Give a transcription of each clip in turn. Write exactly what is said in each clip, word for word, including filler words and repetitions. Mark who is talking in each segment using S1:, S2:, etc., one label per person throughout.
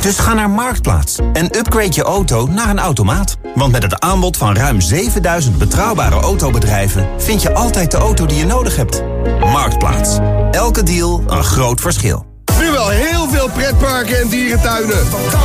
S1: Dus ga naar Marktplaats en upgrade je auto naar een automaat. Want met het aanbod van ruim zevenduizend betrouwbare autobedrijven vind je altijd de auto die je nodig hebt. Marktplaats. Elke deal een groot verschil.
S2: Nu wel heel veel pretparken en dierentuinen.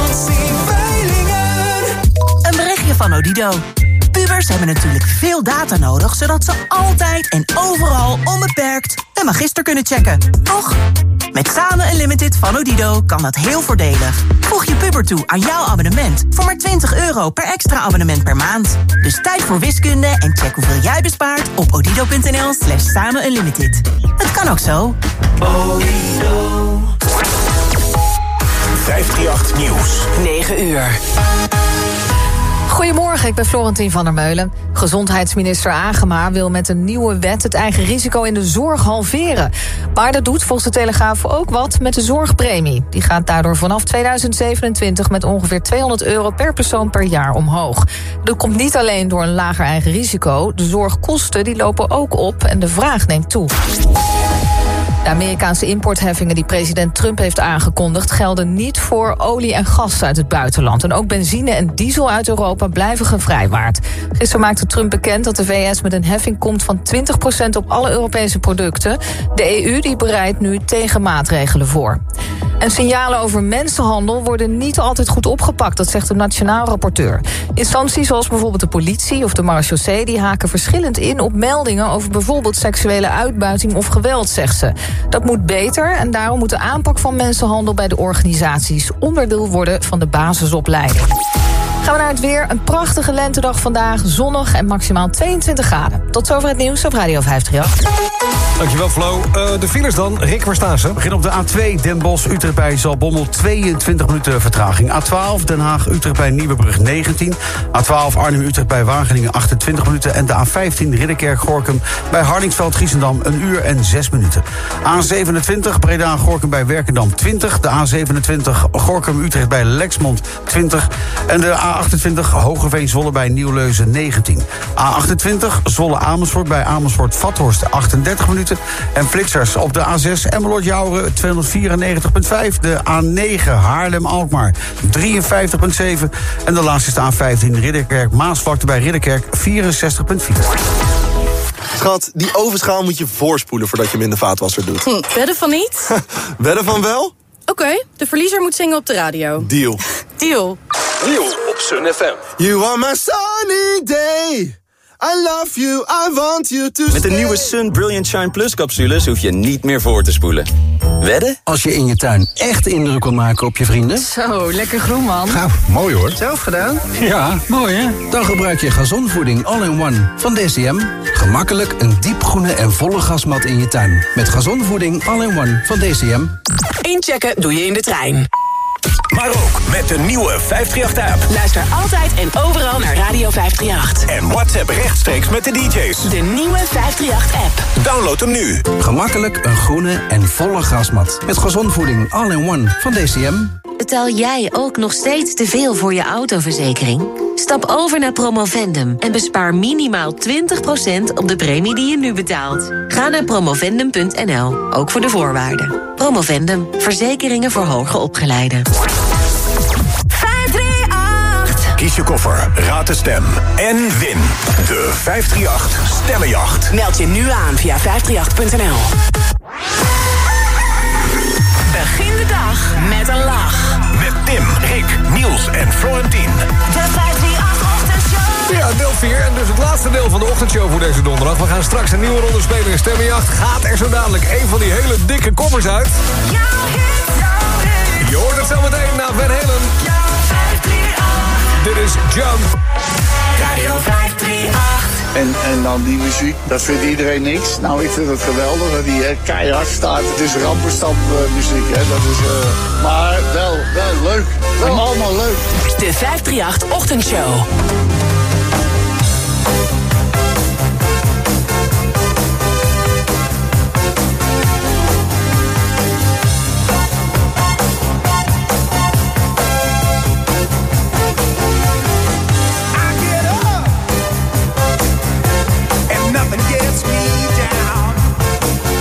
S3: Een berichtje van Odido. Pubers hebben natuurlijk veel data nodig, zodat ze altijd en overal onbeperkt een magister kunnen checken. Toch? Met Samen Unlimited van Odido kan dat heel voordelig. Voeg je puber toe aan jouw abonnement voor maar twintig euro per extra abonnement per maand. Dus tijd voor wiskunde en check hoeveel jij bespaart op odido.nl slash samen unlimited. Het kan ook zo.
S4: Odido. vijfhonderdachttien Nieuws.
S5: negen uur. Goedemorgen, ik ben Florentien van der Meulen. Gezondheidsminister Agema wil met een nieuwe wet het eigen risico in de zorg halveren. Maar dat doet volgens de Telegraaf ook wat met de zorgpremie. Die gaat daardoor vanaf tweeduizend zevenentwintig met ongeveer tweehonderd euro per persoon per jaar omhoog. Dat komt niet alleen door een lager eigen risico. De zorgkosten die lopen ook op en de vraag neemt toe. De Amerikaanse importheffingen die president Trump heeft aangekondigd gelden niet voor olie en gas uit het buitenland. En ook benzine en diesel uit Europa blijven gevrijwaard. Gisteren maakte Trump bekend dat de V S met een heffing komt van twintig procent op alle Europese producten. De E U die bereidt nu tegenmaatregelen voor. En signalen over mensenhandel worden niet altijd goed opgepakt, dat zegt de nationaal rapporteur. Instanties zoals bijvoorbeeld de politie of de marechaussee die haken verschillend in op meldingen over bijvoorbeeld seksuele uitbuiting of geweld, zegt ze. Dat moet beter en daarom moet de aanpak van mensenhandel bij de organisaties onderdeel worden van de basisopleiding. Gaan we naar het weer. Een prachtige lentedag vandaag, zonnig en maximaal tweeëntwintig graden. Tot zover het nieuws op Radio vijfhonderdachttien.
S6: Dankjewel Flo. Uh, de files dan. Rick, waar staan ze? We
S7: beginnen op de A twee Den Bosch, Utrecht bij Zaltbommel, tweeëntwintig minuten vertraging. A twaalf Den Haag, Utrecht bij Nieuwebrug negentien. A twaalf Arnhem, Utrecht bij Wageningen achtentwintig minuten. En de A vijftien Ridderkerk, Gorinchem bij Hardingsveld, Giessendam een uur en zes minuten. A zevenentwintig Breda, Gorinchem bij Werkendam twintig. De A zevenentwintig Gorinchem, Utrecht bij Lexmond twintig. En de A achtentwintig Hogeveen, Zwolle bij Nieuwleuzen negentien. A achtentwintig Zwolle Amersfoort bij Amersfoort Vathorst achtendertig minuten. En flitsers op de A zes Emmeloord Jouren tweehonderdvierennegentig komma vijf. De A negen Haarlem Alkmaar drieënvijftig komma zeven. En de laatste is de A vijftien Ridderkerk Maasvlakte bij Ridderkerk vierenzestig komma vier.
S2: Schat, die ovenschaal moet je voorspoelen voordat je hem in de vaatwasser doet.
S8: Hm, wedden van niet?
S2: Wedden van wel?
S8: Oké, okay, de verliezer moet zingen op de radio.
S2: Deal.
S8: Deal.
S4: Deal op Sun F M.
S2: You are my sunny day. I love you, I want you to
S9: Met de
S2: stay.
S9: nieuwe Sun Brilliant Shine Plus capsules hoef je niet meer voor te spoelen. Wedden?
S10: Als je in je tuin echt indruk wil maken op je vrienden.
S5: Zo, lekker groen, man.
S10: Nou, mooi hoor.
S5: Zelf gedaan?
S10: Ja, mooi hè? Dan gebruik je Gazonvoeding All-in-One van D C M. Gemakkelijk een diepgroene en volle gasmat in je tuin. Met Gazonvoeding All-in-One van D C M.
S5: Inchecken doe je in de trein.
S4: Maar ook met de nieuwe vijfhonderdachttien-app.
S5: Luister altijd en overal naar Radio vijfhonderdachttien.
S4: En WhatsApp rechtstreeks met de D J's.
S5: De nieuwe vijfhonderdachttien-app.
S4: Download hem nu.
S10: Gemakkelijk een groene en volle gasmat. Met Gazonvoeding All-in-One van D C M.
S11: Betaal jij ook nog steeds te veel voor je autoverzekering? Stap over naar Promovendum en bespaar minimaal twintig procent op de premie die je nu betaalt. Ga naar promovendum punt n l, ook voor de voorwaarden. Promovendum, verzekeringen voor hoger opgeleiden.
S4: vijfhonderdachttien. Kies je koffer, raad de stem en win de vijfhonderdachttien Sterrenjacht.
S5: Meld je nu aan via vijf drie acht punt n l. Begin de dag met een lach.
S4: Met Tim, Rick, Niels en Florentien.
S5: De vijfhonderdachttien-ochtendshow.
S6: Ja, deel vier en dus het laatste deel van de ochtendshow voor deze donderdag. We gaan straks een nieuwe ronde spelen in Stemmenjacht. Gaat er zo dadelijk een van die hele dikke koffers uit? Je hoort het zo meteen na Van Halen. Dit is Jump.
S5: Radio vijfhonderdachttien.
S12: En, en dan die muziek, dat vindt iedereen niks. Nou, ik vind het geweldig dat die uh, keihard staat. Het is rampenstap uh, muziek, hè. Dat is, uh, maar wel, wel leuk. Wel allemaal leuk.
S5: De vijfhonderdachttien-ochtendshow.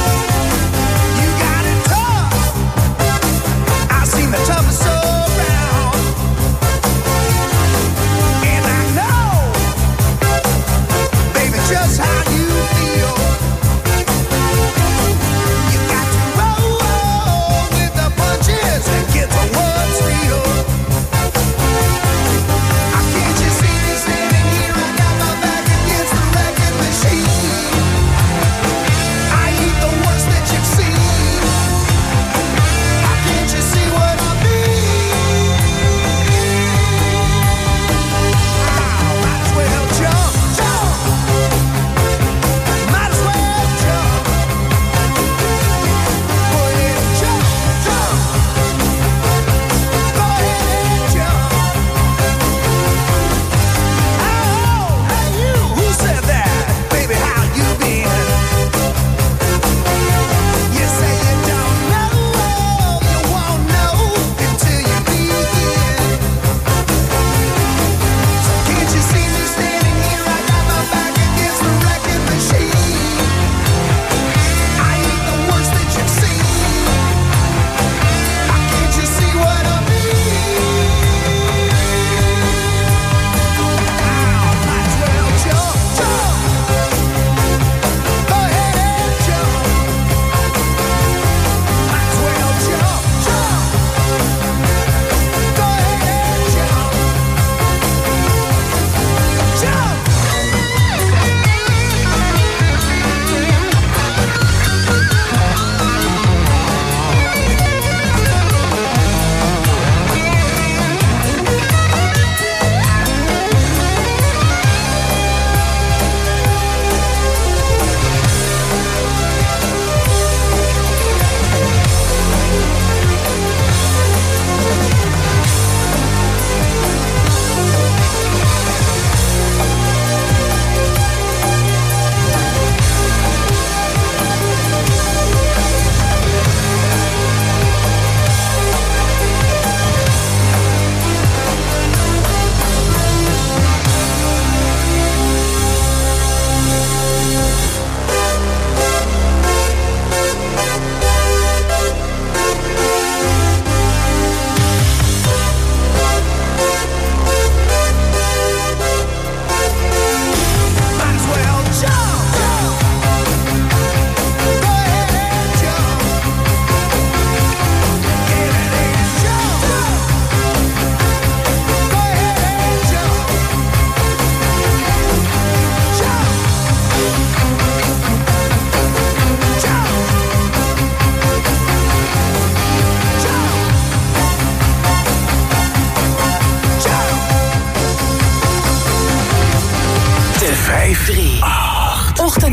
S13: Toughest around.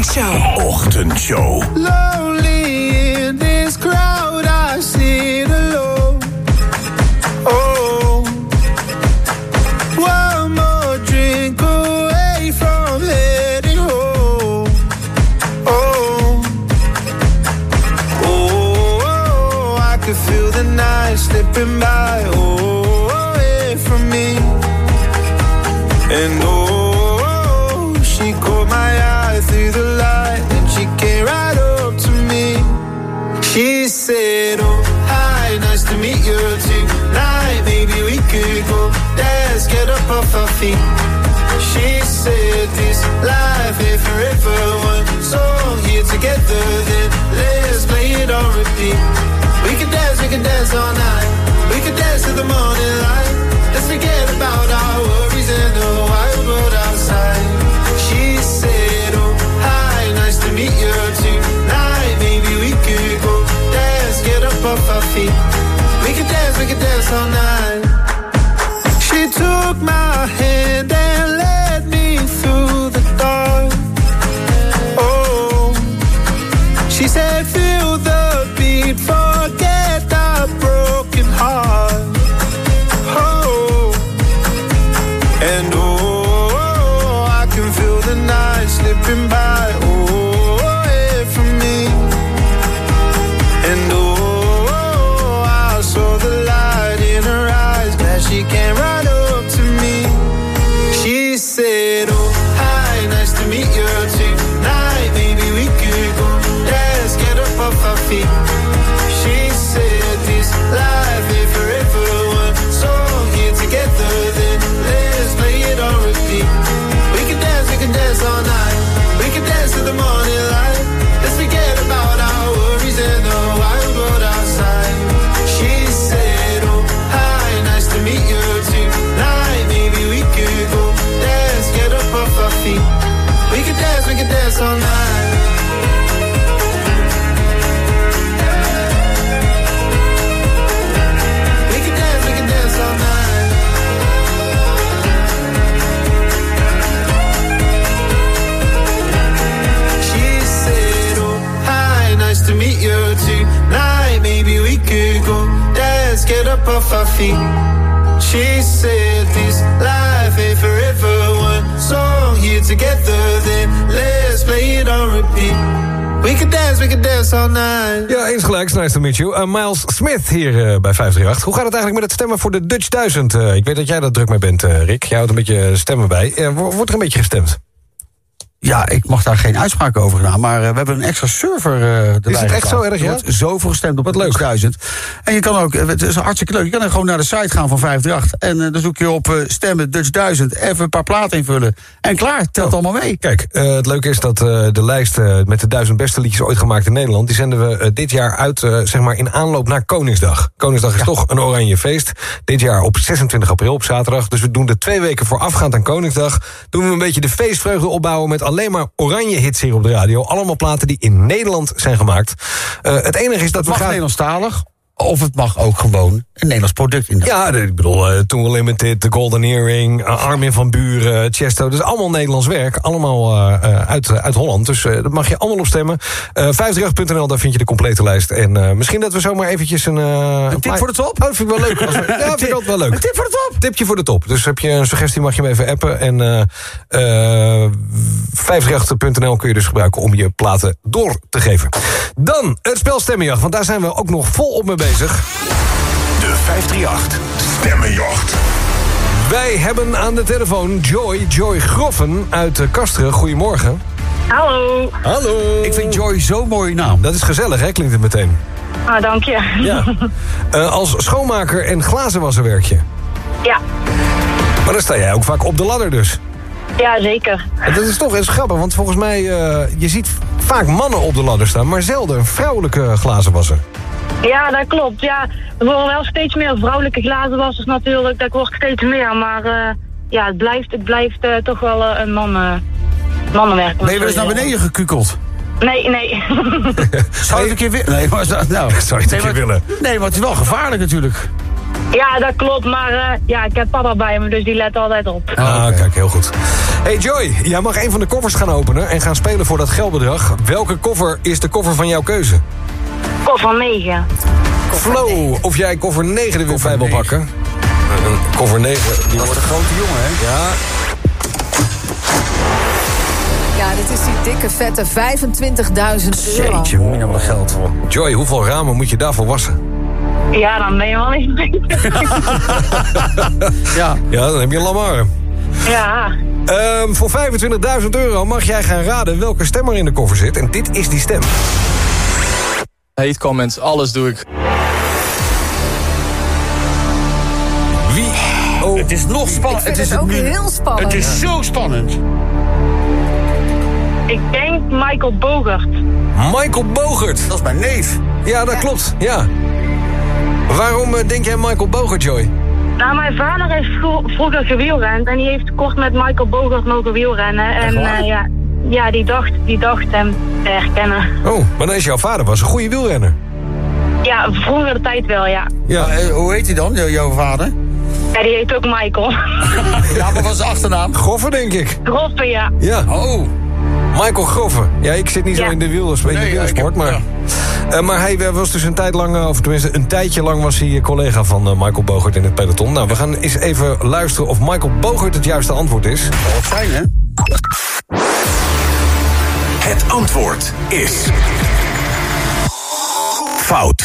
S3: Ochtendshow.
S4: Ochtendshow.
S13: Lonely in this crowd, I sit alone. Oh, one more drink away from heading home. Oh, oh, oh, I could feel the night slipping by. Oh, away from me. And oh, she caught my eye through the light, and she came right up to me. She said, oh, hi, nice to meet you tonight. Maybe we could go dance, get up off our feet. She said, this life ain't forever. One song here together, then let's play it on repeat. We can dance, we can dance all night. We can dance till the morning light. Let's forget about our worries and the wild world outside. She said, oh, hi, nice to meet you tonight. Maybe we could go dance, get up off our feet. We could dance, we could dance all night. She took my hand and led me through the dark. Oh, she said, feel the beat, forget the broken heart. Oh, and oh, I can feel the night slipping by. Oh, away from me. And oh, I saw the light in her eyes. Glad she came right up to me. She said, oh, hi, nice to meet you tonight. Maybe we could go dance, get up off our feet. She said, this life ain't forever. One song here together, then let's play it on repeat. We can dance, we can dance all night. We can dance till the morning light. Let's forget about our worries and the wild world outside. She said, oh, hi, nice to meet you tonight. Maybe we could go dance, get up off our feet. We can dance, we can dance all night. We can dance, we can dance all night. She said, oh, hi, nice to meet you tonight. Maybe we could go dance, get up off our feet. She said, this life ain't forever. One song here together, then let's play it on repeat. We can dance, we can dance all night.
S6: Ja, eens gelijk, nice to meet you. Uh, Miles Smith hier uh, bij vijf drie acht. Hoe gaat het eigenlijk met het stemmen voor de Dutch duizend? Uh, ik weet dat jij daar druk mee bent, uh, Rick. Jij houdt een beetje stemmen bij. Uh, wordt er een beetje gestemd?
S7: Ja, ik mag daar geen uitspraak over gedaan, maar uh, we hebben een extra server uh, erbij.
S6: Is het echt zo erg, ja?
S7: Er wordt zoveel gestemd op
S6: Wat
S7: de
S6: leuk.
S7: Dutch duizend. En je kan ook, het is hartstikke leuk, je kan er gewoon naar de site gaan van vijf drie acht. En uh, dan zoek je op uh, stemmen Dutch duizend, even een paar platen invullen. En klaar, telt oh. allemaal mee.
S6: Kijk, uh, het leuke is dat uh, de lijst uh, met de duizend beste liedjes ooit gemaakt in Nederland, die zenden we uh, dit jaar uit, uh, zeg maar, in aanloop naar Koningsdag. Koningsdag is ja. toch een oranje feest. Dit jaar op zesentwintig april, op zaterdag. Dus we doen de twee weken voorafgaand aan Koningsdag, doen we een beetje de feestvreugde opbouwen met alleen maar oranje hits hier op de radio. Allemaal platen die in Nederland zijn gemaakt. Uh, het enige is dat
S7: het
S6: we
S7: mag
S6: gaan...
S7: Nederlandstalig, of het mag ook gewoon een Nederlands product in.
S6: Ja, ik bedoel, uh, Toon Limited, The Golden Earring, uh, Armin van Buuren, Chesto. Dat is allemaal Nederlands werk. Allemaal uh, uit, uh, uit Holland. Dus uh, dat mag je allemaal op stemmen. Uh, vijf drie acht punt n l, daar vind je de complete lijst. En uh, misschien dat we zomaar eventjes een... Uh,
S7: een tip
S6: een
S7: voor de top?
S6: Oh, dat vind ik wel leuk. Als we, ja, dat vind ik ook wel leuk.
S7: Een tip voor de top?
S6: Tipje voor de top. Dus heb je een suggestie, mag je hem even appen. En uh, uh, vijf drie acht punt n l kun je dus gebruiken om je platen door te geven. Dan het spel Stemmenjacht, want daar zijn we ook nog volop mee bezig.
S4: De vijf drie acht Stemmenjacht.
S6: Wij hebben aan de telefoon Joy, Joy Groffen uit Kasteren. Goedemorgen.
S14: Hallo.
S6: Hallo.
S7: Ik vind Joy zo'n mooie naam.
S6: Dat is gezellig, hè? Klinkt het meteen.
S14: Ah, dank je.
S6: Ja. Uh, als schoonmaker en glazenwasser werk je?
S14: Ja.
S6: Maar dan sta jij ook vaak op de ladder dus?
S14: Ja, zeker.
S6: En dat is toch eens grappig, want volgens mij... Uh, je ziet vaak mannen op de ladder staan, maar zelden een vrouwelijke glazenwasser.
S14: Ja, dat klopt. Ja, er worden wel steeds meer vrouwelijke glazenwassers natuurlijk. Dat wordt steeds meer, maar uh, ja, het blijft, het blijft uh, toch wel uh, een man, uh, mannenwerk.
S7: Ben je wel eens naar beneden gekukeld?
S14: Nee, nee.
S7: Zou je het een keer willen? Nee, maar, nou,
S6: zou je het een keer willen?
S7: Nee, maar het is wel gevaarlijk natuurlijk.
S14: Ja, dat klopt, maar uh, ja, ik heb papa bij me, dus die let altijd op.
S6: Ah, okay. Kijk, heel goed. Hey Joy, jij mag een van de koffers gaan openen en gaan spelen voor dat geldbedrag. Welke koffer is de koffer van jouw keuze?
S14: Koffer negen.
S6: Flo, of jij koffer negen er weer bij wil pakken? Uh, koffer negen. Die
S7: Dat is
S6: wordt
S7: de grote jongen, hè?
S6: Ja.
S5: Ja, dit is die dikke, vette vijfentwintigduizend euro.
S7: Jeetje, mina wat geld.
S6: Joy, hoeveel ramen moet je daarvoor wassen?
S14: Ja, dan ben je wel niet mee.
S7: Ja.
S6: Ja, dan heb je een lam arm.
S14: Ja.
S6: Um, voor vijfentwintigduizend euro mag jij gaan raden welke stem er in de koffer zit. En dit is die stem.
S15: Hate comments, alles doe ik.
S6: Wie? Oh.
S7: Het is nog spannend.
S5: Ik vind het,
S7: het
S5: ook
S7: nu...
S5: heel spannend.
S7: Het is zo spannend.
S14: Ik denk Michael Bogert.
S6: Michael Bogert.
S7: Dat is mijn neef.
S6: Ja, dat ja. klopt. Ja. Waarom uh, denk jij Michael Bogert, Joy?
S14: Nou, mijn vader heeft vro- vroeger gewielrend en die heeft kort met Michael Bogert mogen wielrennen. En uh, ja, ja die, dacht, die dacht hem te herkennen.
S6: Oh, maar dan is jouw vader was een goede wielrenner.
S14: Ja, vroeger de tijd wel, ja.
S7: Ja. Uh, hoe heet hij dan, jouw vader?
S14: Ja, die heet ook Michael.
S7: Ja, maar wat is de achternaam?
S6: Groffe, denk ik.
S14: Groffe, ja.
S6: Ja.
S7: Oh.
S6: Michael Groffe. Ja, ik zit niet zo
S14: ja.
S6: in de wielersport, nee, ja, heb, maar... Ja. Uh, maar hij was dus een tijd lang, of tenminste een tijdje lang was hij collega van uh, Michael Bogert in het peloton. Nou, we gaan eens even luisteren of Michael Bogert het juiste antwoord is.
S7: Dat zal het zijn, hè?
S4: Het antwoord is... fout.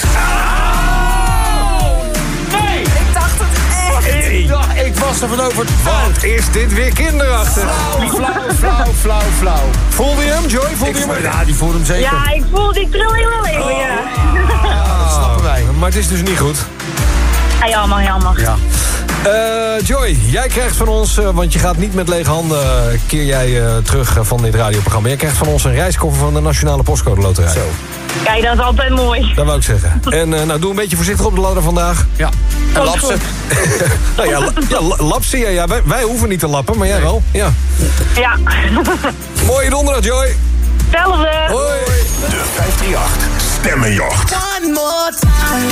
S7: Nee!
S5: Ik dacht het echt.
S7: Ik, dacht, ik was ervan overtuigd.
S6: Wat is dit weer kinderachtig?
S7: Flauw, flauw, flauw, flauw, flauw.
S6: Voelde je hem, Joy? Voelde je hem?
S7: Ja, die voelde hem zeker.
S14: Ja, ik voel die trilling wel even, oh. ja.
S7: Ja, dat snappen wij.
S6: Maar het is dus niet goed.
S14: Ja, jammer, jammer.
S7: Ja.
S6: Uh, Joy, jij krijgt van ons, uh, want je gaat niet met lege handen, uh, keer jij uh, terug uh, van dit radioprogramma. Jij krijgt van ons een reiskoffer van de Nationale Postcode Loterij.
S7: Zo.
S14: Kijk, dat is altijd mooi.
S6: Dat wou ik zeggen. En uh, nou, doe een beetje voorzichtig op de ladder vandaag.
S7: Ja. En lapsen.
S6: Nou ja, la, ja lapsen, ja, ja. Wij, wij hoeven niet te lappen, maar jij nee. wel. Ja.
S14: Ja.
S6: Mooie donderdag, Joy.
S14: Hetzelfde.
S6: Hoi.
S4: De vijfdrieënachtig Stemmenjacht.
S3: One more time.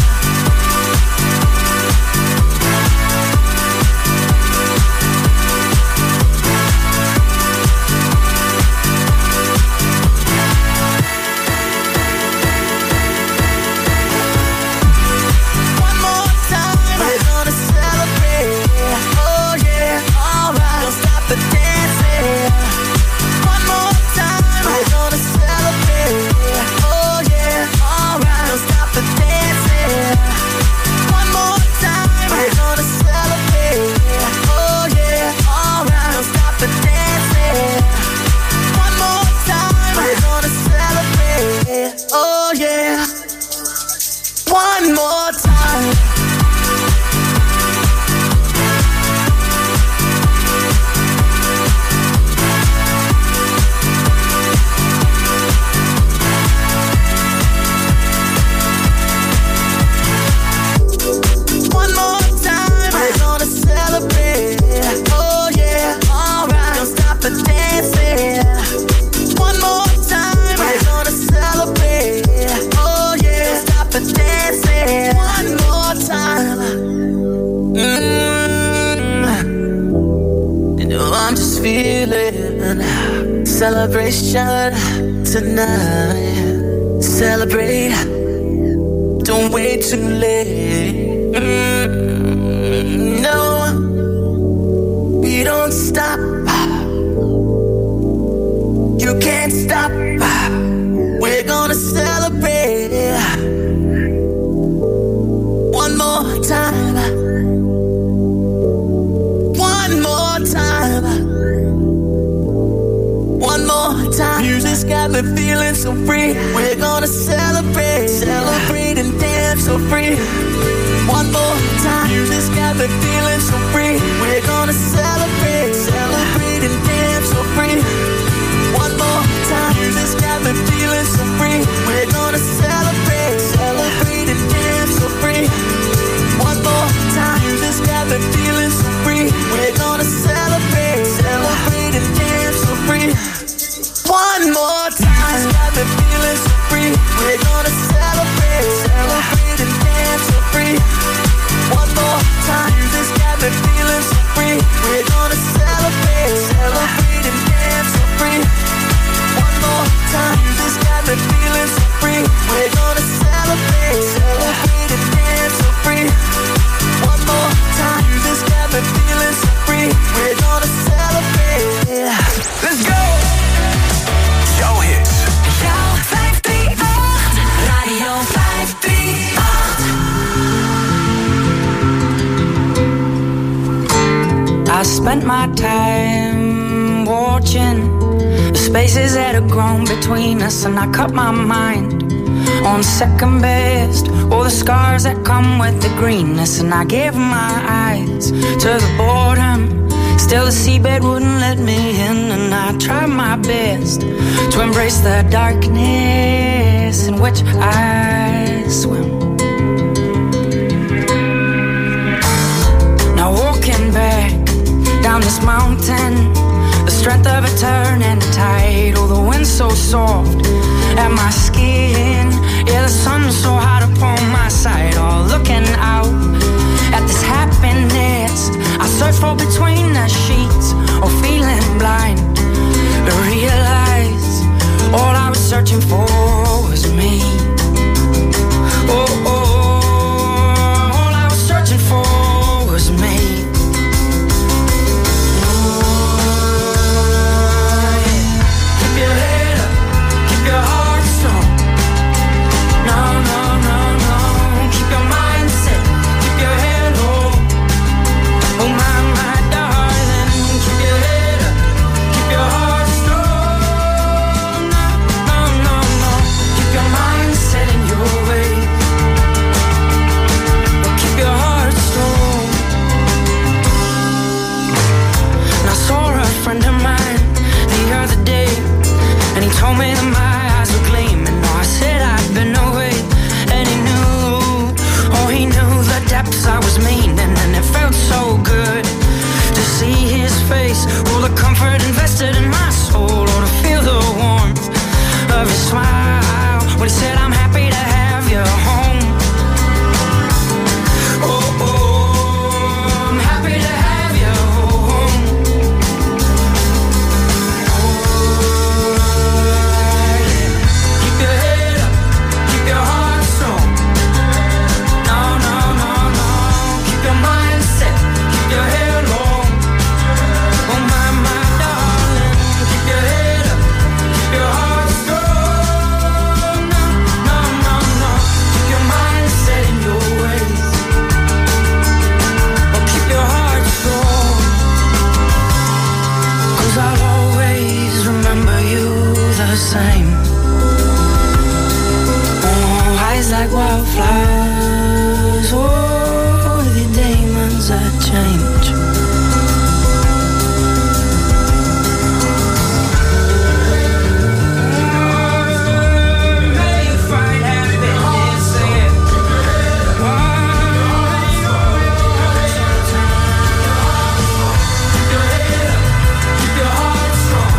S16: Celebration tonight. Celebrate. Don't wait too late. Mm, no, we don't stop. You can't stop. We're gonna celebrate. One more time. One more time. One more time. Music's got me feeling so free. We're gonna celebrate, celebrate and dance so free. One more time. Music's got me feeling so free. We're gonna celebrate, celebrate and dance so free. One more time. Music's got me feeling so free. We're gonna celebrate, celebrate and dance so free. One more time. Music's got me feeling so free. We're gonna celebrate, celebrate and dance so free. One more time, got me feeling so free. We're gonna celebrate, celebrate and dance so free. One more time, you just got me feeling so free. We're gonna celebrate, celebrate
S17: spent my time watching the spaces that have grown between us, and I cut my mind on second best. All the scars that come with the greenness, and I gave my eyes to the boredom. Still the seabed wouldn't let me in, and I tried my best to embrace the darkness in which I swim. Now walking back down this mountain, the strength of a turning tide. Oh, the wind so soft at my skin, yeah, the sun so hot upon my side. Oh, looking out at this happiness I search for between the sheets, or feeling blind, but realize all I was searching for was me. Oh, oh, all I was searching for was me. Told me that my eyes were gleaming. No, I said I'd been away, and he knew, oh, he knew the depths I was meaning. And it felt so good to see his face, all the comfort invested in my soul, or to feel the warmth of his smile when he said, I'm happy to have you home. Oh, oh, I'm happy to have you home. Same. Oh, eyes like wildflowers. Oh, the demons that change. May you find happiness in keep your head up, keep your heart strong.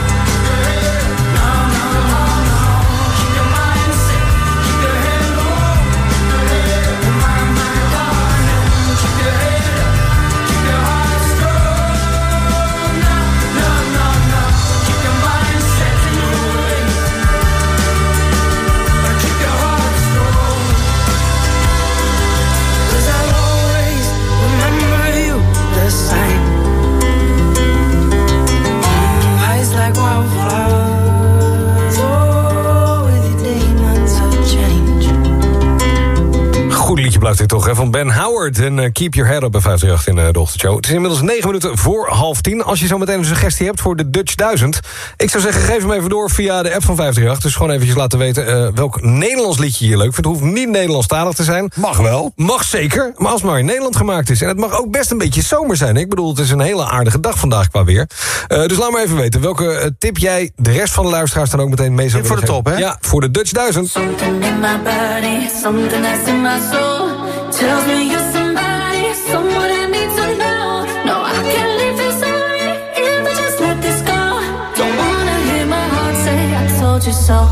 S6: Blijft dit toch, hè? Van Ben Howard en uh, Keep Your Head Up bij vijf drie acht in uh, de ochtendshow. Het is inmiddels negen minuten voor half tien. Als je zo meteen een suggestie hebt voor de Dutch duizend... ik zou zeggen, geef hem even door via de app van vijf drie acht. Dus gewoon eventjes laten weten uh, welk Nederlands liedje je leuk vindt. Het hoeft niet Nederlandstalig te zijn.
S7: Mag wel.
S6: Mag zeker, maar als het maar in Nederland gemaakt is. En het mag ook best een beetje zomer zijn. Ik bedoel, het is een hele aardige dag vandaag qua weer. Uh, dus laat maar even weten welke uh, tip jij de rest van de luisteraars dan ook meteen mee zou willen
S7: voor de top, hè?
S6: Ja, voor de Dutch duizend.
S16: Something in my body, something that's in my soul tells me you're somebody, someone I need to know. No, I can't live this way if I just let this go. Don't wanna hear my heart say I told you so.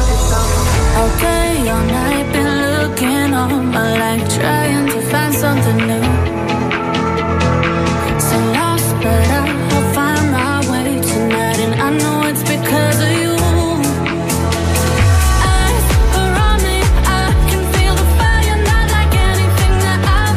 S16: Okay, all night been looking all my life, trying to find something new. So lost, but I'll find my way tonight, and I know it's because of you. Eyes around me, I can feel the fire, not like anything that I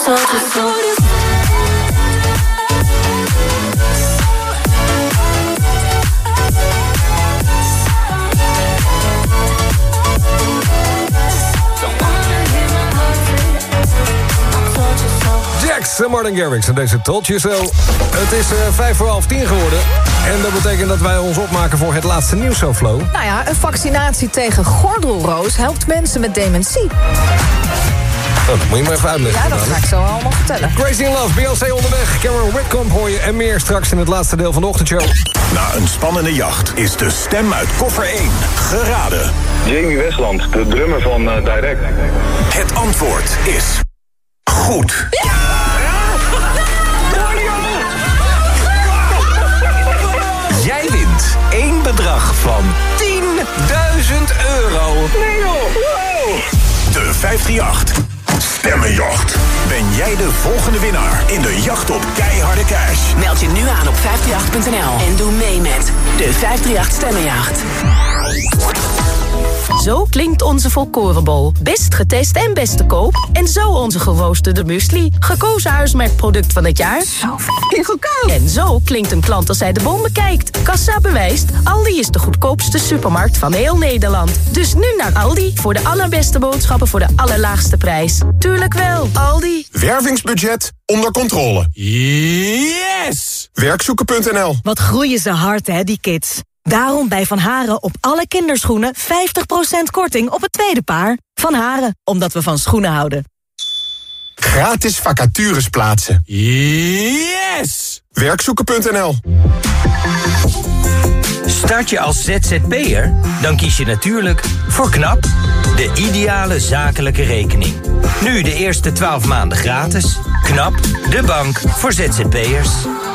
S17: told you so.
S6: Jax en Martin Garrix en deze Told You So. Het is uh, vijf voor half tien geworden. En dat betekent dat wij ons opmaken voor het laatste nieuws, zo Flo.
S5: Nou ja, een vaccinatie tegen gordelroos helpt mensen met dementie.
S6: Oh, dat moet je maar even uitleggen.
S5: Ja, dat ga ik zo allemaal vertellen.
S6: Crazy in Love, Beyoncé onderweg, Cameron Whitcomb hoor je en meer straks in het laatste deel van de ochtendshow.
S4: Na een spannende jacht is de stem uit koffer één geraden.
S18: Jamie Westland, de drummer van uh, Direct.
S4: Het antwoord is goed.
S16: Ja!
S4: Jij wint één bedrag van tienduizend euro.
S16: Nee joh, wow!
S4: De vijf drie acht Stemmenjacht. Ben jij de volgende winnaar in de jacht op keiharde cash?
S19: Meld je nu aan op vijf drie acht punt n l en doe mee met de vijf drie acht Stemmenjacht.
S20: Zo klinkt onze volkorenbol. Best getest en best te koop. En zo onze geroosterde muesli. Gekozen huismerkproduct van het jaar. Zo f***ing goedkoop. En zo klinkt een klant als hij de bon bekijkt. Kassa bewijst, Aldi is de goedkoopste supermarkt van heel Nederland. Dus nu naar Aldi voor de allerbeste boodschappen voor de allerlaagste prijs. Tuurlijk wel, Aldi.
S21: Wervingsbudget onder controle.
S22: Yes!
S21: Werkzoeken punt n l.
S23: Wat groeien ze hard, hè, die kids. Daarom bij Van Haren op alle kinderschoenen vijftig procent korting op het tweede paar. Van Haren, omdat we van schoenen houden.
S21: Gratis vacatures plaatsen.
S22: Yes!
S21: Werkzoeken punt n l.
S24: Start je als Z Z P'er? Dan kies je natuurlijk voor KNAP, de ideale zakelijke rekening. Nu de eerste twaalf maanden gratis. KNAP, de bank voor Z Z P'ers.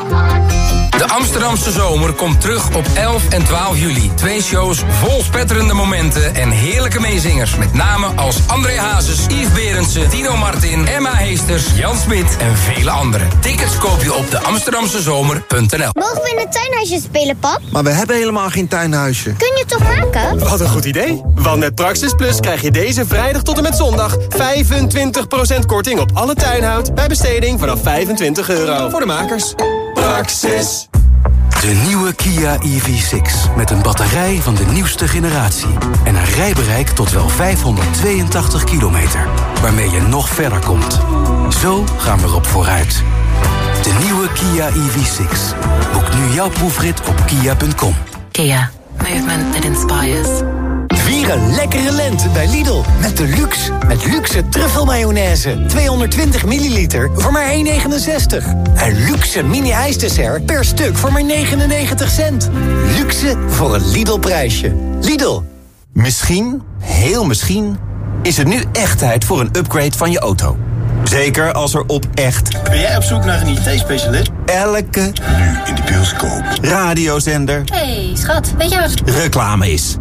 S25: De Amsterdamse zomer komt terug op elf en twaalf juli. Twee shows vol spetterende momenten en heerlijke meezingers. Met namen als André Hazes, Yves Berendsen, Tino Martin, Emma Heesters, Jan Smit en vele anderen. Tickets koop je op de amsterdamse zomer punt n l.
S26: Mogen we in het tuinhuisje spelen, pap?
S2: Maar we hebben helemaal geen tuinhuisje.
S26: Kun je het toch maken?
S22: Wat een goed idee. Want met Praxis Plus krijg je deze vrijdag tot en met zondag vijfentwintig procent korting op alle tuinhout bij besteding vanaf vijfentwintig euro. Voor de makers. Praxis.
S7: De nieuwe Kia E V zes met een batterij van de nieuwste generatie. En een rijbereik tot wel vijfhonderdtweeëntachtig kilometer. Waarmee je nog verder komt. Zo gaan we erop vooruit. De nieuwe Kia E V zes. Boek nu jouw proefrit op kia punt com.
S19: Kia, movement that inspires.
S27: Vier een lekkere lente bij Lidl. Met de luxe. Met luxe truffelmayonaise. tweehonderdtwintig milliliter voor maar één negenenzestig. En luxe mini-ijsdessert per stuk voor maar negenennegentig cent. Luxe voor een Lidl-prijsje. Lidl.
S1: Misschien, heel misschien, is het nu echt tijd voor een upgrade van je auto. Zeker als er op echt...
S28: Ben jij op zoek naar een I T-specialist?
S1: Elke...
S28: Nu in de bioscoop.
S1: Radiozender...
S26: Hey, schat, weet je wat...
S1: reclame is.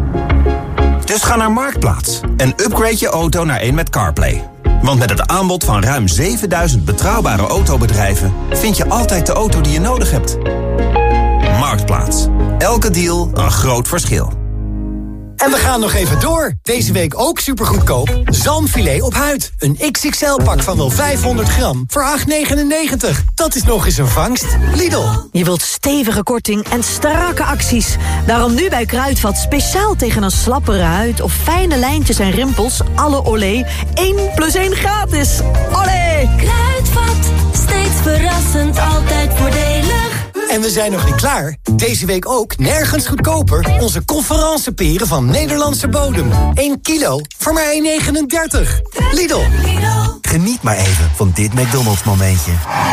S1: Dus ga naar Marktplaats en upgrade je auto naar een met CarPlay. Want met het aanbod van ruim zevenduizend betrouwbare autobedrijven... vind je altijd de auto die je nodig hebt. Marktplaats. Elke deal een groot verschil.
S27: En we gaan nog even door. Deze week ook supergoedkoop. Zalmfilet op huid. Een X X L-pak van wel vijfhonderd gram voor acht negenennegentig. Dat is nog eens een vangst. Lidl.
S23: Je wilt stevige korting en strakke acties. Daarom nu bij Kruidvat speciaal tegen een slappere huid... of fijne lijntjes en rimpels, alle Olé, één plus één gratis. Olé!
S16: Kruidvat, steeds verrassend, altijd voordelig.
S27: En we zijn nog niet klaar. Deze week ook, nergens goedkoper, onze conferenceperen van Nederlandse bodem. één kilo voor maar één negenendertig. Lidl.
S29: Geniet maar even van dit McDonald's momentje.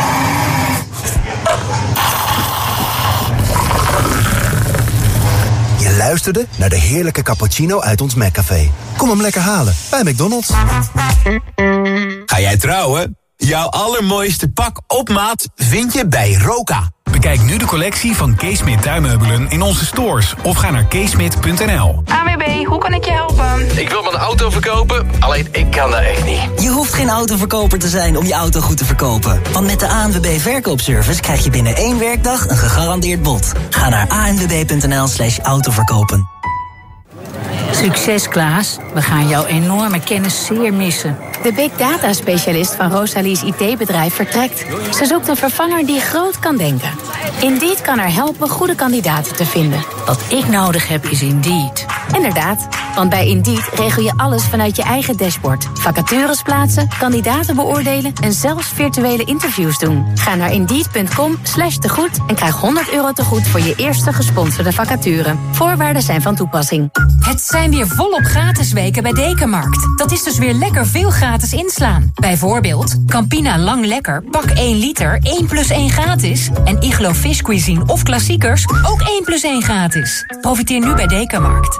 S29: Je luisterde naar de heerlijke cappuccino uit ons McCafé. Kom hem lekker halen bij McDonald's.
S30: Ga jij trouwen? Jouw allermooiste pak op maat vind je bij Roka. Bekijk nu de collectie van Keesmit tuinmeubelen in onze stores of ga naar keesmit punt n l.
S17: A W B, hoe kan ik je helpen?
S30: Ik wil mijn auto verkopen, alleen ik kan dat echt niet.
S31: Je hoeft geen autoverkoper te zijn om je auto goed te verkopen. Want met de A N W B verkoopservice krijg je binnen één werkdag een gegarandeerd bod. Ga naar a n w b punt n l slash autoverkopen.
S32: Succes, Klaas. We gaan jouw enorme kennis zeer missen.
S3: De big data specialist van Rosalie's I T-bedrijf vertrekt. Ze zoekt een vervanger die groot kan denken. Indeed kan haar helpen goede kandidaten te vinden. Wat ik nodig heb is Indeed. Inderdaad, want bij Indeed regel je alles vanuit je eigen dashboard. Vacatures plaatsen, kandidaten beoordelen en zelfs virtuele interviews doen. Ga naar Indeed.com slash tegoed en krijg honderd euro tegoed voor je eerste gesponsorde vacature. Voorwaarden zijn van toepassing.
S5: Het zijn weer volop gratis weken bij Dekamarkt. Dat is dus weer lekker veel gratis inslaan. Bijvoorbeeld Campina Lang Lekker, pak één liter, één plus één gratis. En Iglo Fish Cuisine of klassiekers, ook één plus één gratis. Profiteer nu bij Dekamarkt.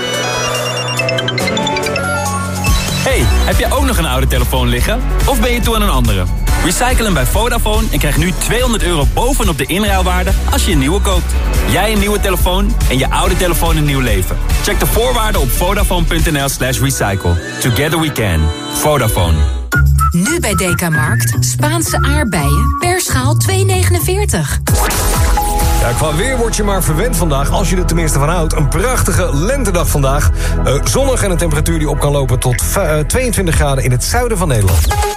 S6: Hey, heb jij ook nog een oude telefoon liggen? Of ben je toe aan een andere? Recycle hem bij Vodafone en krijg nu tweehonderd euro bovenop de inruilwaarde als je een nieuwe koopt. Jij een nieuwe telefoon en je oude telefoon een nieuw leven. Check de voorwaarden op vodafone.nl slash recycle. Together we can. Vodafone.
S5: Nu bij Dekamarkt, Spaanse aardbeien per schaal twee negenenveertig.
S8: Ja, qua weer word je maar verwend vandaag, als je er tenminste van houdt. Een prachtige lentedag vandaag. Uh, zonnig en een temperatuur die op kan lopen tot uh, tweeëntwintig graden in het zuiden van Nederland.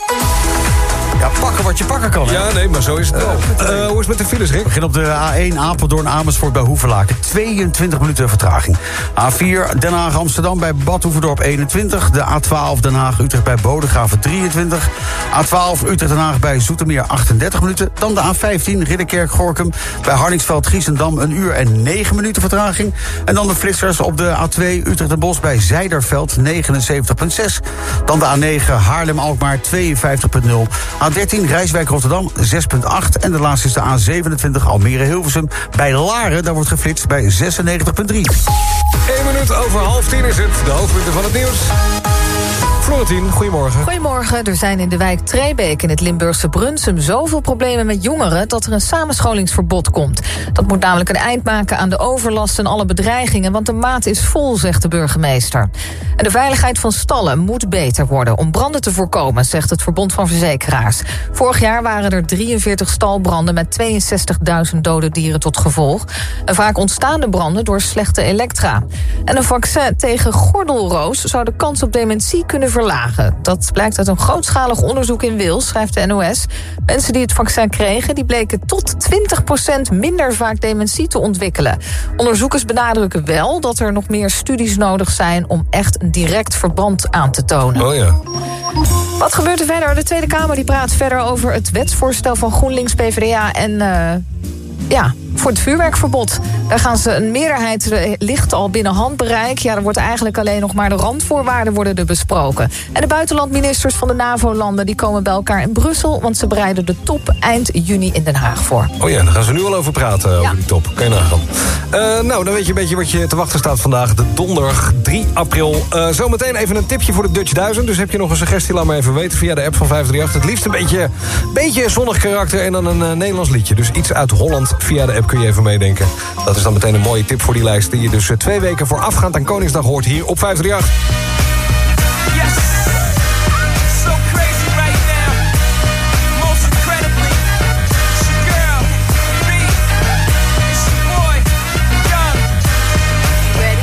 S7: Ja, pakken wat je pakken kan, hè?
S8: Ja, nee, maar zo is het wel. Uh, uh, hoe is het met de files, Rick?
S7: We beginnen op de A één Apeldoorn Amersfoort bij Hoevelaken. tweeëntwintig minuten vertraging. A vier Den Haag Amsterdam bij Bad Hoeverdorp eenentwintig. De A twaalf Den Haag Utrecht bij Bodegraven drieëntwintig. A twaalf Utrecht Den Haag bij Zoetermeer achtendertig minuten. Dan de A vijftien Ridderkerk Gorinchem bij Hardingsveld Giessendam een uur en negen minuten vertraging. En dan de flitsers op de A twee Utrecht en Bosch bij Zijderveld negenenzeventig komma zes. Dan de A negen Haarlem Alkmaar tweeënvijftig komma nul. A dertien Rijswijk Rotterdam zes komma acht. En de laatste is de A zevenentwintig Almere Hilversum bij Laren. Daar wordt geflitst bij zesennegentig komma drie.
S8: Eén minuut over half tien is het. De hoofdpunten van het nieuws. Florentien, goedemorgen.
S9: Goedemorgen. Er zijn in de wijk Trebeek in het Limburgse Brunsum zoveel problemen met jongeren dat er een samenscholingsverbod komt. Dat moet namelijk een eind maken aan de overlast en alle bedreigingen, want de maat is vol, zegt de burgemeester. En de veiligheid van stallen moet beter worden om branden te voorkomen, zegt het Verbond van Verzekeraars. Vorig jaar waren er drieënveertig stalbranden met tweeënzestigduizend dode dieren tot gevolg. En vaak ontstaan de branden door slechte elektra. En een vaccin tegen gordelroos zou de kans op dementie kunnen verlagen. Dat blijkt uit een grootschalig onderzoek in Wales, schrijft de N O S. Mensen die het vaccin kregen, die bleken tot twintig procent minder vaak dementie te ontwikkelen. Onderzoekers benadrukken wel dat er nog meer studies nodig zijn om echt een direct verband aan te tonen.
S8: Oh ja.
S9: Wat gebeurt er verder? De Tweede Kamer die praat verder over het wetsvoorstel van GroenLinks, P v d A en Uh, ja, voor het vuurwerkverbod. Daar gaan ze een meerderheid ligt al binnen handbereik. Ja, er wordt eigenlijk alleen nog maar de randvoorwaarden worden er besproken. En de buitenlandministers van de NAVO-landen die komen bij elkaar in Brussel, want ze bereiden de top eind juni in Den Haag voor.
S8: Oh ja, daar gaan ze nu al over praten, ja. Over die top. Kan je nagaan. Uh, nou, dan weet je een beetje wat je te wachten staat vandaag. De donderdag drie april. Uh, zometeen even een tipje voor de Dutch duizend. Dus heb je nog een suggestie, laat maar even weten via de app van vijf drie acht. Het liefst een beetje, beetje zonnig karakter en dan een uh, Nederlands liedje. Dus iets uit Holland via de app kun je even meedenken. Dat is dan meteen een mooie tip voor die lijst die je dus uh, twee weken voorafgaand aan Koningsdag hoort hier op vijf drie acht.
S16: Yes. So crazy right now. Most incredibly. It's your girl, B. It's your boy, Young. Ready?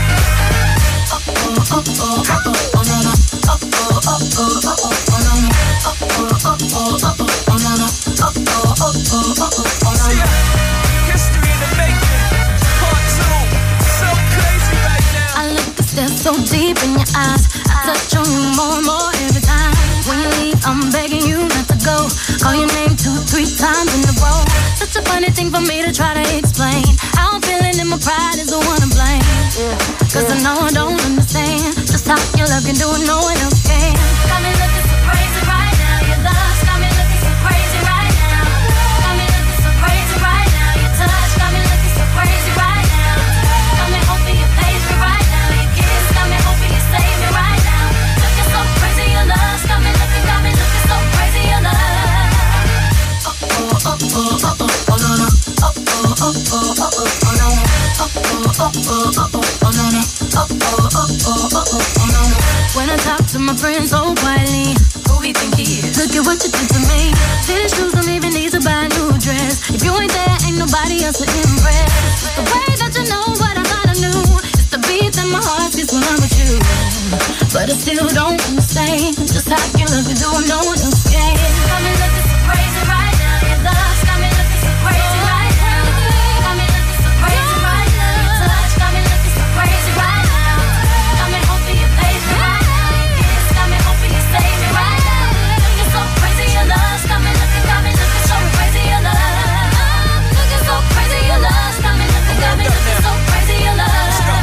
S16: Oh, oh, oh, oh, oh, oh, no, no. Oh, oh, oh, oh, oh, oh, oh, no, no. Oh, oh, oh, oh, oh, oh, no, no. Oh, oh, oh, oh, oh, oh, no, no. History in the making. Part two. So crazy right now. I look a step so deep in your eyes. I touch on you more and more every time. When you leave, I'm begging you not to go. Call your name two, three times in a row. Such a funny thing for me to try to explain. How I'm feeling and my pride is the one to blame. Cause I know I don't understand just how your love can do it, no one else can. Got me looking so crazy right now. Your love got me looking so crazy right now. Got me looking so crazy right now. Your touch got me looking so crazy right now. Got me hoping you praise me right now. Your kiss got me hoping you save me right now. Looking so crazy, your love got me looking, got me looking so crazy, your love. Oh oh oh oh oh oh no no. Oh oh oh oh oh oh no no. Oh oh oh oh oh oh no no. Oh oh oh oh oh oh no no. When I talk to my friends so quietly, who we think he is? Look at what you did to me. City shoes don't even need to buy a new dress. If you ain't there, ain't nobody else to impress. The way that you know what I thought I knew. It's the beat that my heart beats when I'm with you.
S4: but I still don't understand just how you look and don't know what I'm scared. Got me looking so crazy right now. Your love got me looking so crazy right now. Got me looking so crazy right now. Your touch got me looking so crazy right now. Got me hoping you please me right now. Your kiss got me hoping you save me right now. Looking so crazy, your love got me looking, got me looking so crazy, your love. Looking so crazy, your love got me looking, got me looking so crazy, your love.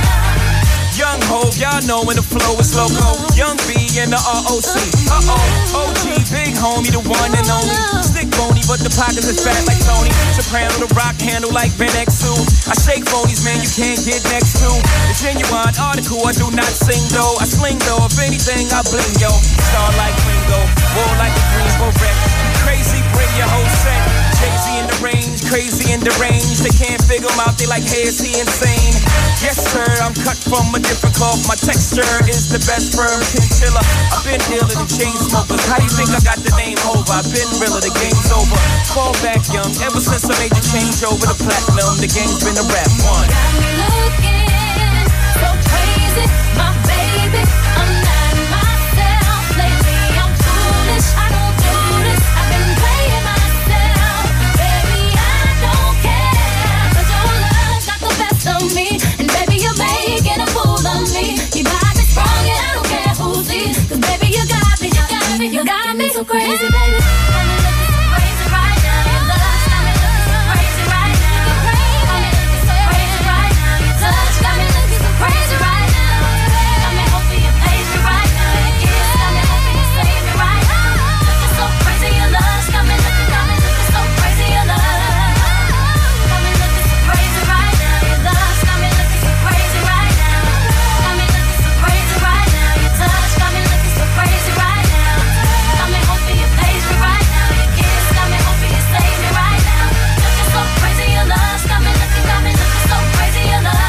S10: Young Hov, y'all know when the flow is loco. Young B and the R O C. Uh-oh, O G, big homie, the one and only. Stick bony, but the pockets is fat like Tony. Soprano, the rock handle like Ben X two. I shake phonies, man, you can't get next to. The genuine article, I do not sing though. I sling though, if anything, I bling yo. Star like Ringo, war like a Greensboro wreck. Crazy, bring your whole set. Jay-Z in the range, crazy in the range. They can't figure him out, they like, hey, is he insane? Yes, sir, I'm cut from a different cloth. My texture is the best firm chinchilla. I've been dealing with chain smokers. How do you think I got the name over? I've been realer, the game's over. Fall back young, ever since I made the change over to platinum. The game's been a rap one.
S4: Got me looking so crazy, my baby. I'm not myself lately. I'm foolish, I don't do this. I've been playing myself, baby. I don't care, 'cause your love got the best of me, and baby you're making a fool of me. You got me strong and I don't care who sees, 'cause baby you got me, you got me, you got me so crazy, baby. Got me looking so crazy right now. Your love got me looking so crazy right now. Got me looking so crazy right now. Your touch got me looking so crazy right now. Got me hoping you please me right now. Your kiss got me hoping you save me right now. Looking so crazy, your love got me looking, got me looking so crazy, your love. Got me looking so crazy right now. Your love got me looking so crazy right now. Got me looking so crazy right now. Your touch got me looking so crazy right now. Got me hoping you please me right now. Your kiss got me hoping you save me right now. Looking so crazy, your love got me looking, got me looking so crazy, your love.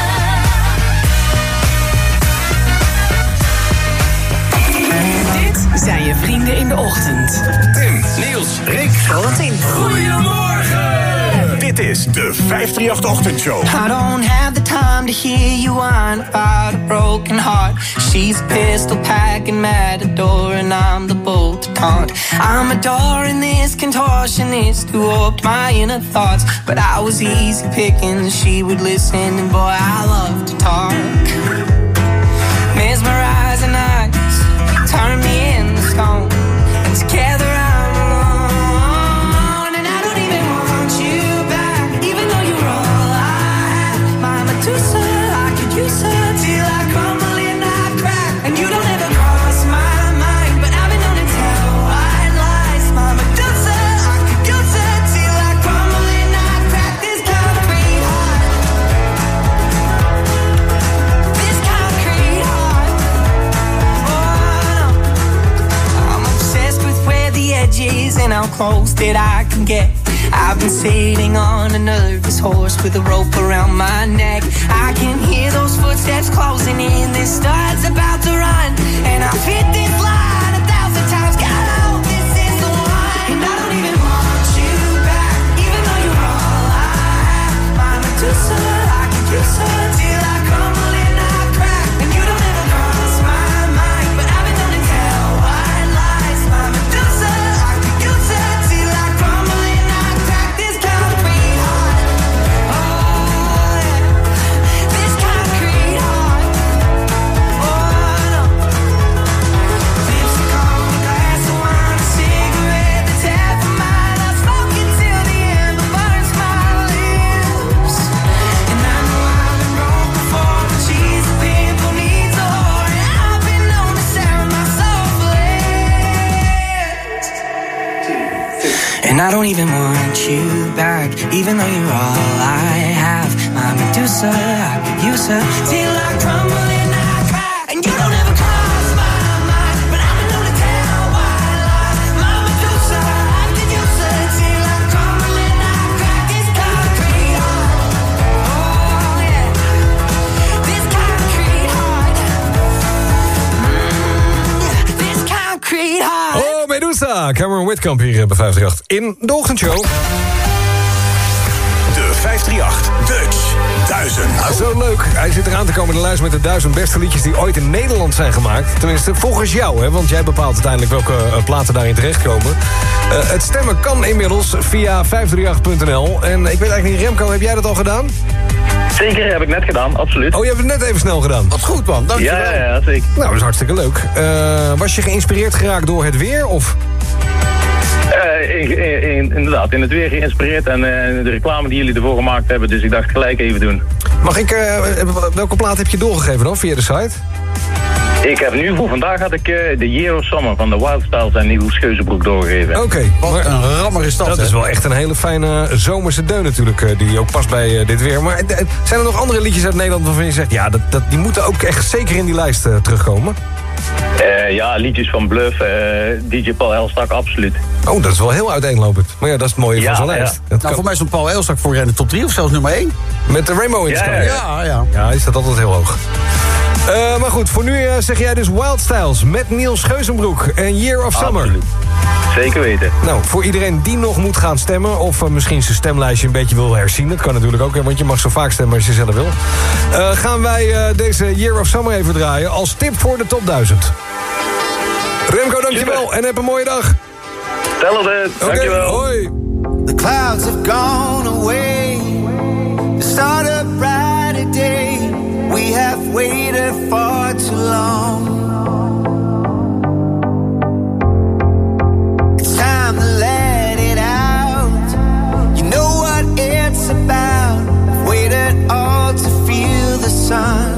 S19: Dit zijn je vrienden in de ochtend.
S30: Tim, Niels, Rick,
S19: Valentin.
S30: Goedemorgen! Dit is de vijf drie acht Ochtendshow.
S17: I don't have the time to hear you whine about a broken heart. She's a pistol packing matador and I'm the bolt to taunt. I'm adoring this contortionist who warped my inner thoughts, but I was easy picking, she would listen, and boy I love to talk. Mesmerizing eyes turn me into stone, and together I'm alone, and I don't even want you back, even though you're all I have. My Medusa, I could use her till I crumble and I crack, and you don't ever cross my mind, but I've been known to tell white lies. My Medusa, I could use her till I crumble and I crack. This concrete heart, this concrete heart. I'm obsessed with where the edge is and how close that I can get. I've been sailing on a nervous horse with a rope around my neck. I can hear those footsteps closing in. This star's about to run, and I've hit this line a thousand times. God, I hope this is the one. And I don't even want you back, even though you're all I have. My Medusa, I could use her till I crumble and I crack, and you don't ever cross my mind, but I've been known to tell white lies. My Medusa, I could use her till I crumble and I crack. This concrete heart, oh yeah, this concrete heart, oh no. Lipstick on a glass of wine, a cigarette that's half a mile. I've spoken till the ember burns my lips, and I know I've been wrong before, but she's a pimple needs a whore, and I've been known to sell my soul for less. And I don't even want you back, even though you're all I have. My Medusa, I could use her till I crumble and I crack, and you don't ever cross my mind, but I've been known to tell white lies. My Medusa, I could use her till I crumble and I crack. This concrete heart, oh yeah, this concrete heart, mm, this concrete heart.
S8: Oh, Medusa. Cameron Whitcomb hier bij vijf drie acht in de Ochtendshow.
S30: De
S2: vijfdrieëntacht Dutch duizend.
S8: Nou, zo leuk. Hij zit eraan te komen, de lijst met de duizend beste liedjes die ooit in Nederland zijn gemaakt. Tenminste, volgens jou, hè, want jij bepaalt uiteindelijk welke uh, platen daarin terechtkomen. Uh, het stemmen kan inmiddels via vijf drie acht punt n l. En ik weet eigenlijk niet, Remco, heb jij dat al gedaan?
S11: Zeker, heb ik net gedaan, absoluut.
S8: Oh, je hebt het net even snel gedaan.
S7: Wat goed, man. Dankjewel.
S11: Ja, ja, ja, zeker.
S8: Nou, dat is hartstikke leuk. Uh, was je geïnspireerd geraakt door het weer, of...
S11: Uh, in, in, in, inderdaad, in het weer geïnspireerd en uh, de reclame die jullie ervoor gemaakt hebben, dus ik dacht gelijk even doen.
S8: Mag ik, uh, welke plaat heb je doorgegeven dan, via de site?
S11: Ik heb nu voor vandaag had ik uh, de Year of Summer van de Wild Styles en Niels Geuzenbroek doorgegeven.
S8: Oké, okay,
S7: wat een rammer is dat.
S8: Dat
S7: hè?
S8: is wel echt een hele fijne zomerse deun natuurlijk, uh, die ook past bij uh, dit weer. Maar uh, zijn er nog andere liedjes uit Nederland waarvan je zegt, ja, dat, dat, die moeten ook echt zeker in die lijst uh, terugkomen?
S11: Uh, ja, liedjes van Bluff, uh, D J Paul Elstak, absoluut.
S8: Oh, dat is wel heel uiteenlopend. Maar ja, dat is het mooie
S11: ja,
S8: van zo'n lijst.
S11: Ja.
S8: Nou,
S7: kan... voor mij stond Paul Elstak voor in de top drie of zelfs nummer één.
S8: Met de Rainbow in de
S11: ja,
S8: ja,
S7: ja, ja.
S8: Ja, hij staat altijd heel hoog. Uh, maar goed, voor nu uh, zeg jij dus Wild Styles met Niels Geuzenbroek en Year of Summer.
S11: Absoluut. Zeker weten.
S8: Nou, voor iedereen die nog moet gaan stemmen, of uh, misschien zijn stemlijstje een beetje wil herzien, dat kan natuurlijk ook, hè, want je mag zo vaak stemmen als je zelf wil. Uh, gaan wij uh, deze Year of Summer even draaien als tip voor de top duizend. Remco, dankjewel. Super. En heb een mooie dag.
S11: Hetzelfde,
S8: okay,
S11: dankjewel.
S8: Hoi.
S16: The clouds have gone away to start a brighter day. We have waited far too long. It's time to let it out. You know what it's about. I've waited all to feel the sun.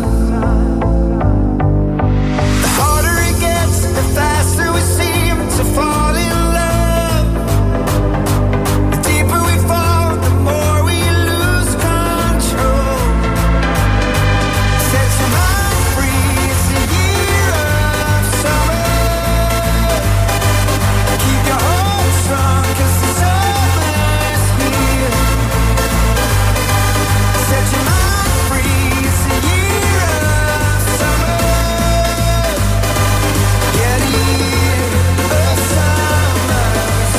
S16: Faster we seem to fall in love. The deeper we fall, the more we lose control. Set your mind free, it's a year of summer. Keep your hope strong, 'cause the summer's here. Set your mind free, it's a year of summer. Yeah, the year of summer's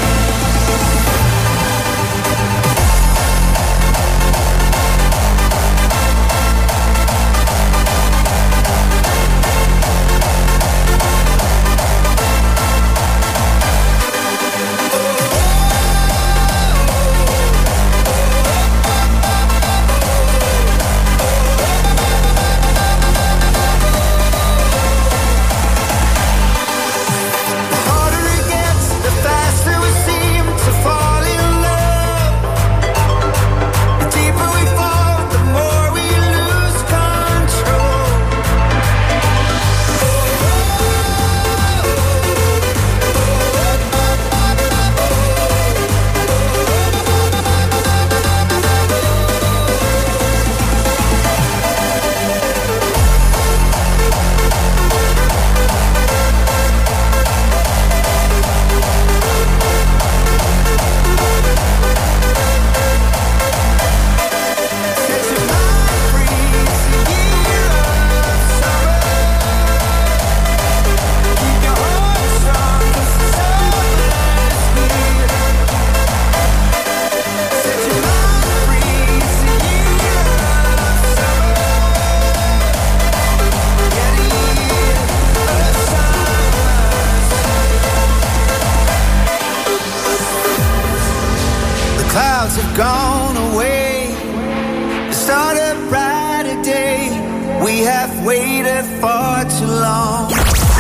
S16: have gone away to start a brighter day. We have waited far too long.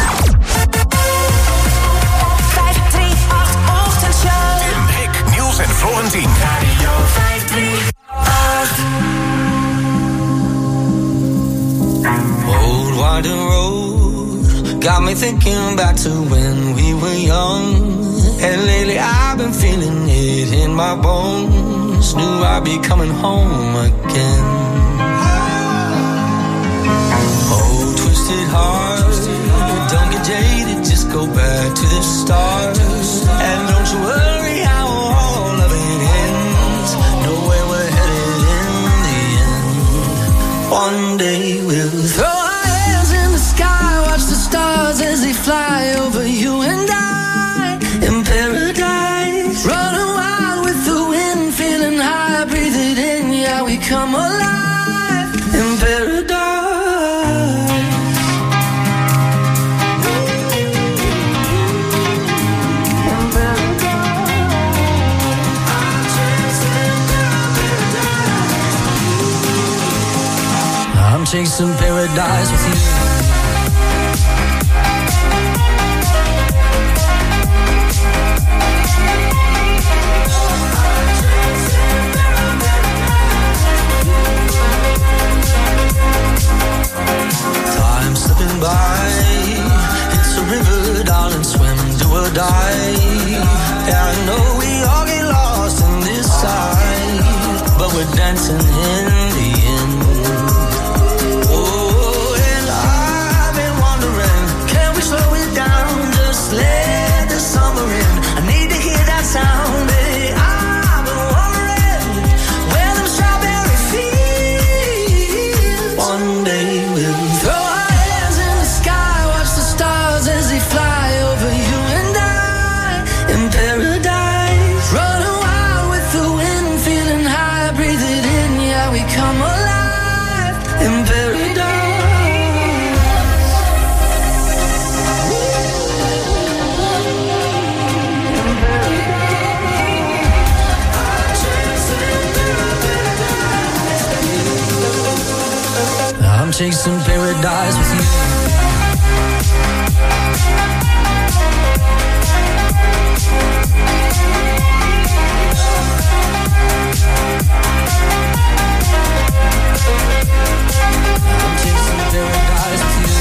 S19: vijf drie acht Ochtendshow.
S2: Tim, Rick, Niels en Florentien.
S19: Radio vijf drie acht.
S12: Old Widen Road got me thinking back to when we were young. And lately I've been feeling it in my bones. Knew I'd be coming home again. Oh, twisted heart, don't get jaded, just go back to the start. And don't you worry how all of it ends. Know where we're headed in the end. One day we'll throw our hands in the sky, watch the stars as they fly over you and I. In paradise, running wild with the wind, feeling high, breathe it chasing paradise with you. Time slipping by, it's a river, darling, swim, do or die. Yeah, I know we all get lost in this side, but we're dancing in the end. Oh, and I've been wondering, can we slow it down, just let the summer in? I need to hear that sound, hey, I've been wondering where them strawberry fields. One day we'll throw our hands in the sky, watch the stars as they fly over you and I in paradise. Running wild with the wind, feeling high, breathe it in, yeah, we come alive in paradise. I'm chasing paradise with you. I'm chasing paradise with you.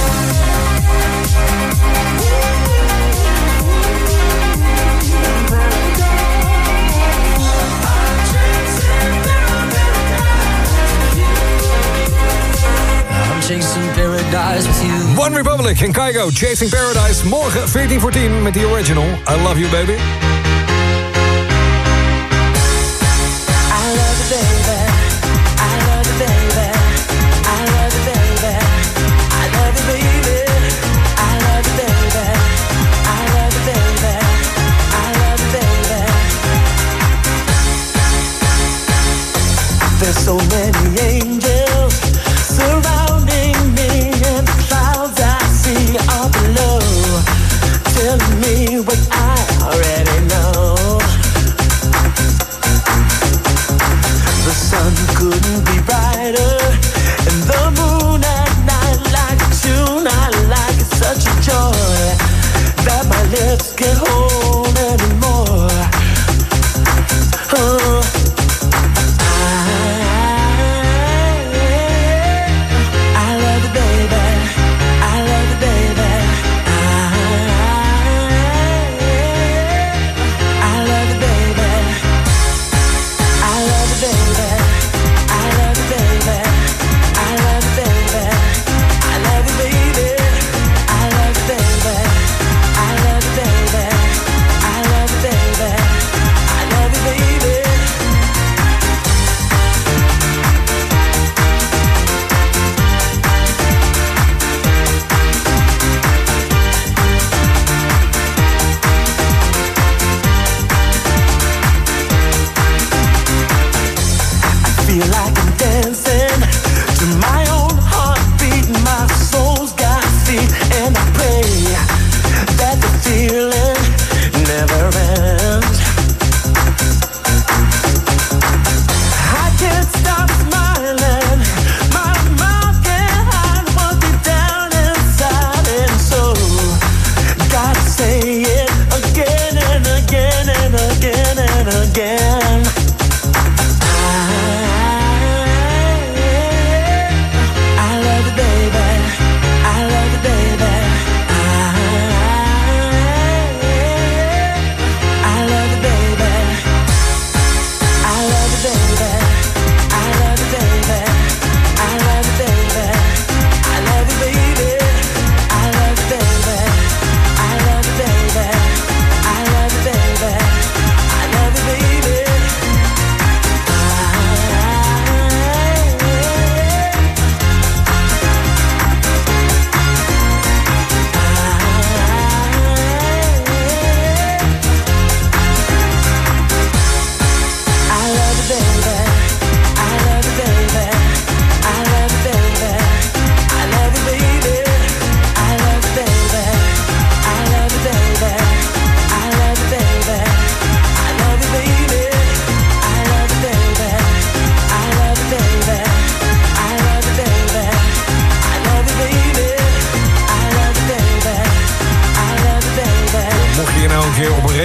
S12: I'm chasing paradise with you.
S8: One Republic en Kygo, Chasing Paradise. Morgen veertien voor tien met die original. I love you, baby.
S12: I love you, baby. I love you, baby. I love you, baby. I love you, baby. I love you, baby. I love you, baby. I love you, baby. There's so many angels surrounding me, and the clouds I see are below, telling me what I already know.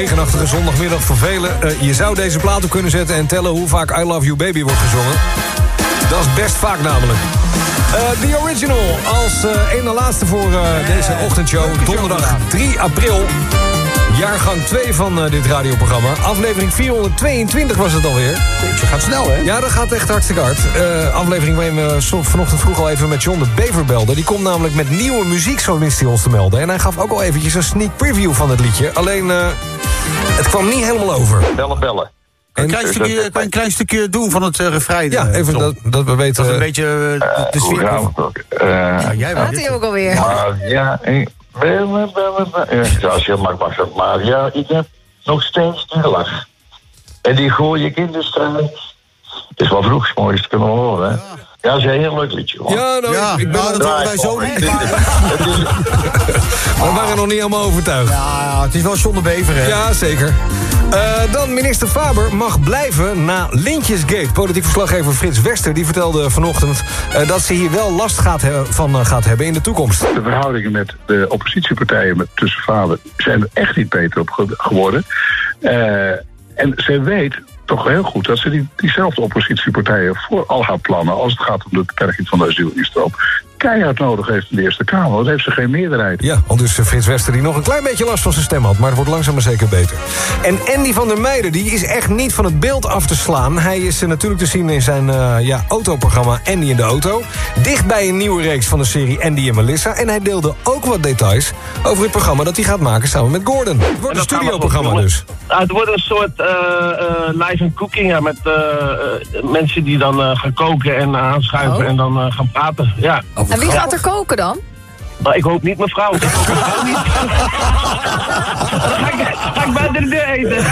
S8: regenachtige zondagmiddag vervelen. Uh, je zou deze plaat op kunnen zetten en tellen hoe vaak I Love You Baby wordt gezongen. Dat is best vaak namelijk. Uh, The Original als uh, ene laatste voor uh, deze ochtendshow. Donderdag drie april. Jaargang twee van uh, dit radioprogramma. Aflevering vierhonderdtweeëntwintig was het alweer.
S7: Je gaat snel, hè?
S8: Ja, dat gaat echt hartstikke hard. Uh, aflevering waarin we zo vanochtend vroeg al even met John de Bever belden. Die komt namelijk met nieuwe muziek, zo wist hij ons te melden. En hij gaf ook al eventjes een sneak preview van het liedje. Alleen, uh, het kwam niet helemaal over.
S13: Bellen, bellen.
S7: Kan je een klein stukje, kan je een klein stukje doen van het uh, refrein?
S8: Ja, even dat, dat we weten...
S7: Dat is een beetje uh, de, de sfeer.
S13: Uh, uh,
S9: ja, jij weet hij ook alweer.
S13: Maar, ja, ik... Bellen, bellen, bellen. Ja, als je mag, mag dat. Maar ja, ik heb nog steeds die lach. En die gooi ik in de straat. Het is wel vroeg, 's morgens, kunnen we horen, hè? Ja, dat is een heel leuk liedje, hoor.
S8: Ja, nou,
S7: ja,
S8: ik ben
S7: nou, dat horen wij zo niet.
S8: We waren nog niet helemaal overtuigd.
S7: Ja, het is wel John de Bever, hè?
S8: Ja, zeker. Uh, dan minister Faber mag blijven na Lintjesgate. Politiek verslaggever Frits Wester die vertelde vanochtend... Uh, dat ze hier wel last gaat he- van uh, gaat hebben in de toekomst.
S14: De verhoudingen met de oppositiepartijen met, tussen Faber... zijn er echt niet beter op ge- geworden. Uh, en zij weet toch heel goed dat ze die, diezelfde oppositiepartijen... voor al haar plannen, als het gaat om de beperking van de asielinstroom... keihard nodig heeft in de Eerste Kamer, want heeft ze geen meerderheid.
S8: Ja, al dus Frits Wester die nog een klein beetje last van zijn stem had... maar het wordt langzaam maar zeker beter. En Andy van der Meijden, die is echt niet van het beeld af te slaan. Hij is uh, natuurlijk te zien in zijn uh, ja, autoprogramma Andy in de Auto. Dicht bij een nieuwe reeks van de serie Andy en Melissa. En hij deelde ook wat details over het programma dat hij gaat maken samen met Gordon. Het wordt een studioprogramma dus.
S15: Ja, het wordt een soort uh, uh, live and cooking ja, met uh, uh, mensen die dan uh, gaan koken en aanschuiven oh. en dan uh, gaan praten. Ja.
S9: En wie gaat er koken dan?
S15: Nou, ik hoop niet mevrouw. Ik hoop mevrouw niet. ga, ik, ga ik buiten de deur eten?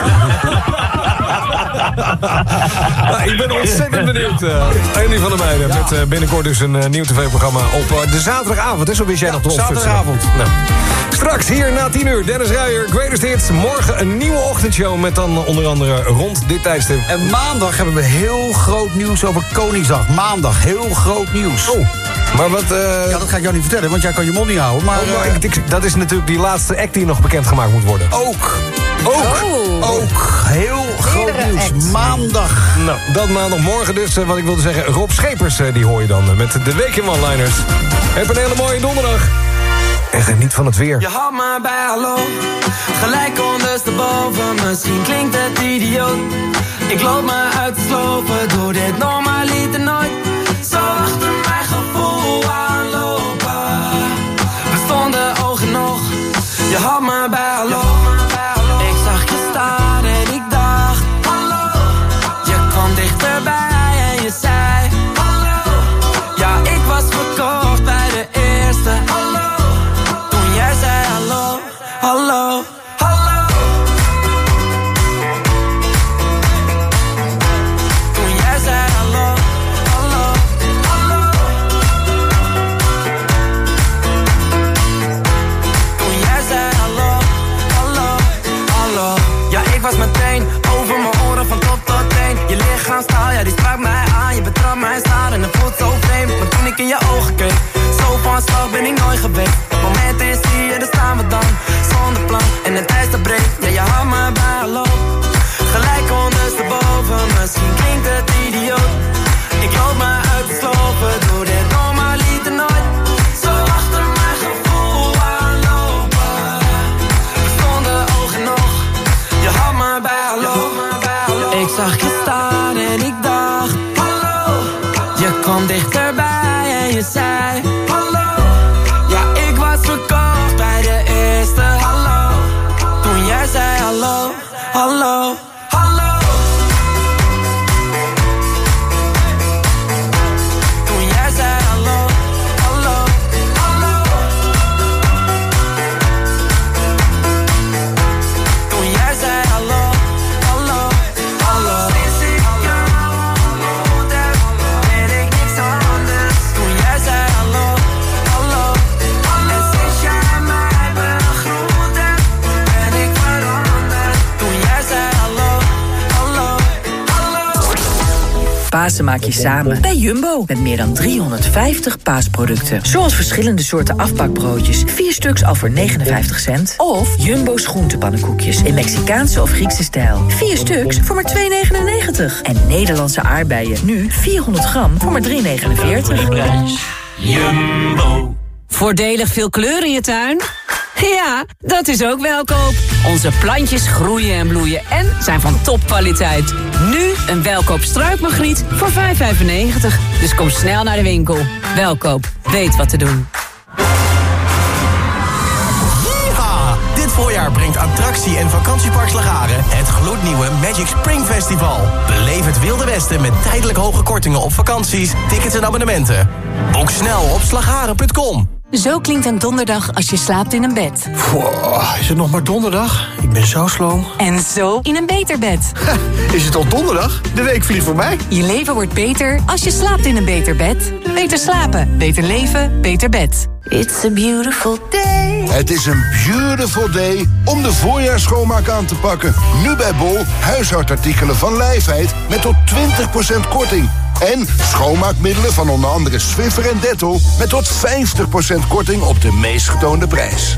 S8: Nou, ik ben ontzettend benieuwd. Uh, Andy van der Meijden ja. met uh, binnenkort dus een uh, nieuw tv-programma op uh, de zaterdagavond. Hè? Zo wist jij
S7: ja,
S8: nog te
S7: zaterdagavond.
S8: Nou. Straks hier na tien uur Dennis Ruijer, Greatest Hits. Morgen een nieuwe ochtendshow met dan onder andere rond dit tijdstip.
S7: En maandag hebben we heel groot nieuws over Koningsdag. Maandag, heel groot nieuws.
S8: Oh. Maar wat... Uh...
S7: Ja, dat ga ik jou niet vertellen, want jij kan je mond niet houden. Maar,
S8: oh, maar
S7: uh...
S8: ik, dat is natuurlijk die laatste act die nog bekendgemaakt moet worden.
S7: Ook. Ook.
S9: Oh.
S7: Ook. Heel groot nieuws.
S9: Act.
S7: Maandag.
S8: Nou, dat maandagmorgen dus. Uh, wat ik wilde zeggen, Rob Schepers, uh, die hoor je dan uh, met de Week in One-Liners. Heb een hele mooie donderdag. En geniet van het weer.
S12: Je had me bij hallo, gelijk ondersteboven. Misschien klinkt het idioot. Ik loop me uit te slopen, doe dit normaliter nooit. Zo achter mijn gevoel aanlopen. We stonden oog in oog, je had me bij hallo. Ik zag je staan en ik dacht hallo. Je kwam dichterbij en je zei hallo. Ja, ik was verkocht bij de eerste hallo. Toen jij zei hallo, hallo. Was meteen over mijn oren van top tot teen. Je lichaamstaal, ja die sprak mij aan. Je betrapt mij staan en het voelt zo vreemd. Maar toen ik in je ogen keek, zo van slag ben ik nooit geweest. Het moment is hier, daar staan we dan. Zonder plan en het ijs dat breekt. Ja, je had me bij hallo. Gelijk ondersteboven, misschien klinkt het idioot. Ik loop me uit te slopen, doe dit normaliter nooit. Zo achter mijn gevoel aanlopen. We stonden oog in oog. Je had me bij hallo. Ik zag je staan en ik dacht hallo. Je kwam dichterbij en je zei hallo. Ja, ik was verkocht bij de eerste hallo. Toen jij zei hallo, hallo, hallo. Toen jij zei hallo, hallo, hallo. Toen jij zei hallo. Toen jij zei
S1: Pasen maak je samen bij Jumbo. Met meer dan driehonderdvijftig paasproducten. Zoals verschillende soorten afbakbroodjes. Vier stuks al voor negenenvijftig cent. Of Jumbo's groentepannenkoekjes in Mexicaanse of Griekse stijl. Vier stuks voor maar twee negenennegentig. En Nederlandse aardbeien nu vierhonderd gram voor maar drie negenenveertig.
S18: Jumbo. Voordelig veel kleur in je tuin? Ja, dat is ook Welkoop. Onze plantjes groeien en bloeien en zijn van topkwaliteit. Nu een Welkoop struikmagriet voor vijf vijfennegentig. Dus kom snel naar de winkel. Welkoop, weet wat te doen.
S20: Yeeha! Dit voorjaar brengt attractie- en vakantiepark Slagharen het gloednieuwe Magic Spring Festival. Beleef het Wilde Westen met tijdelijk hoge kortingen op vakanties, tickets en abonnementen. Boek snel op slagharen punt com.
S5: Zo klinkt een donderdag als je slaapt in een bed.
S21: Wow, is het nog maar donderdag? Ik ben zo sloom.
S5: En zo in een beter bed.
S21: Is het al donderdag? De week vliegt voorbij.
S5: Je leven wordt beter als je slaapt in een beter bed. Beter slapen, beter leven, beter bed.
S22: It's a beautiful day.
S23: Het is een beautiful day om de voorjaarsschoonmaak aan te pakken. Nu bij Bol huishoudartikelen van Lijfheid met tot twintig procent korting. En schoonmaakmiddelen van onder andere Swiffer en Dettol met tot vijftig procent korting op de meest getoonde prijs.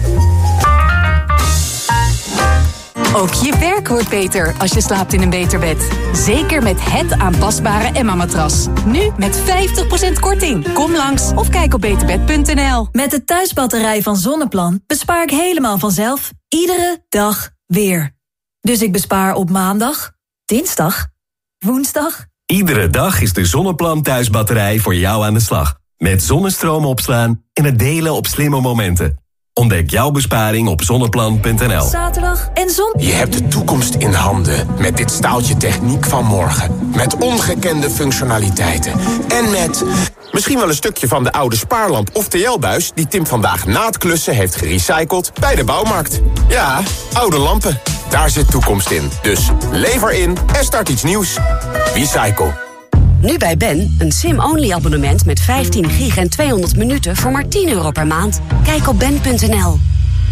S5: Ook je werk wordt beter als je slaapt in een beter bed. Zeker met het aanpasbare Emma-matras. Nu met vijftig procent korting. Kom langs of kijk op beterbed punt n l.
S24: Met de thuisbatterij van Zonneplan bespaar ik helemaal vanzelf. Iedere dag weer. Dus ik bespaar op maandag, dinsdag, woensdag.
S25: Iedere dag is de Zonneplan thuisbatterij voor jou aan de slag. Met zonnestroom opslaan en het delen op slimme momenten. Ontdek jouw besparing op zonneplan punt n l.
S24: Zaterdag en zon.
S26: Je hebt de toekomst in handen met dit staaltje techniek van morgen. Met ongekende functionaliteiten. En met misschien wel een stukje van de oude spaarlamp of T L-buis... die Tim vandaag na het klussen heeft gerecycled bij de bouwmarkt. Ja, oude lampen. Daar zit toekomst in. Dus lever in en start iets nieuws. Recycle.
S27: Nu bij Ben, een sim-only abonnement met vijftien gig en tweehonderd minuten voor maar tien euro per maand. Kijk op ben punt n l.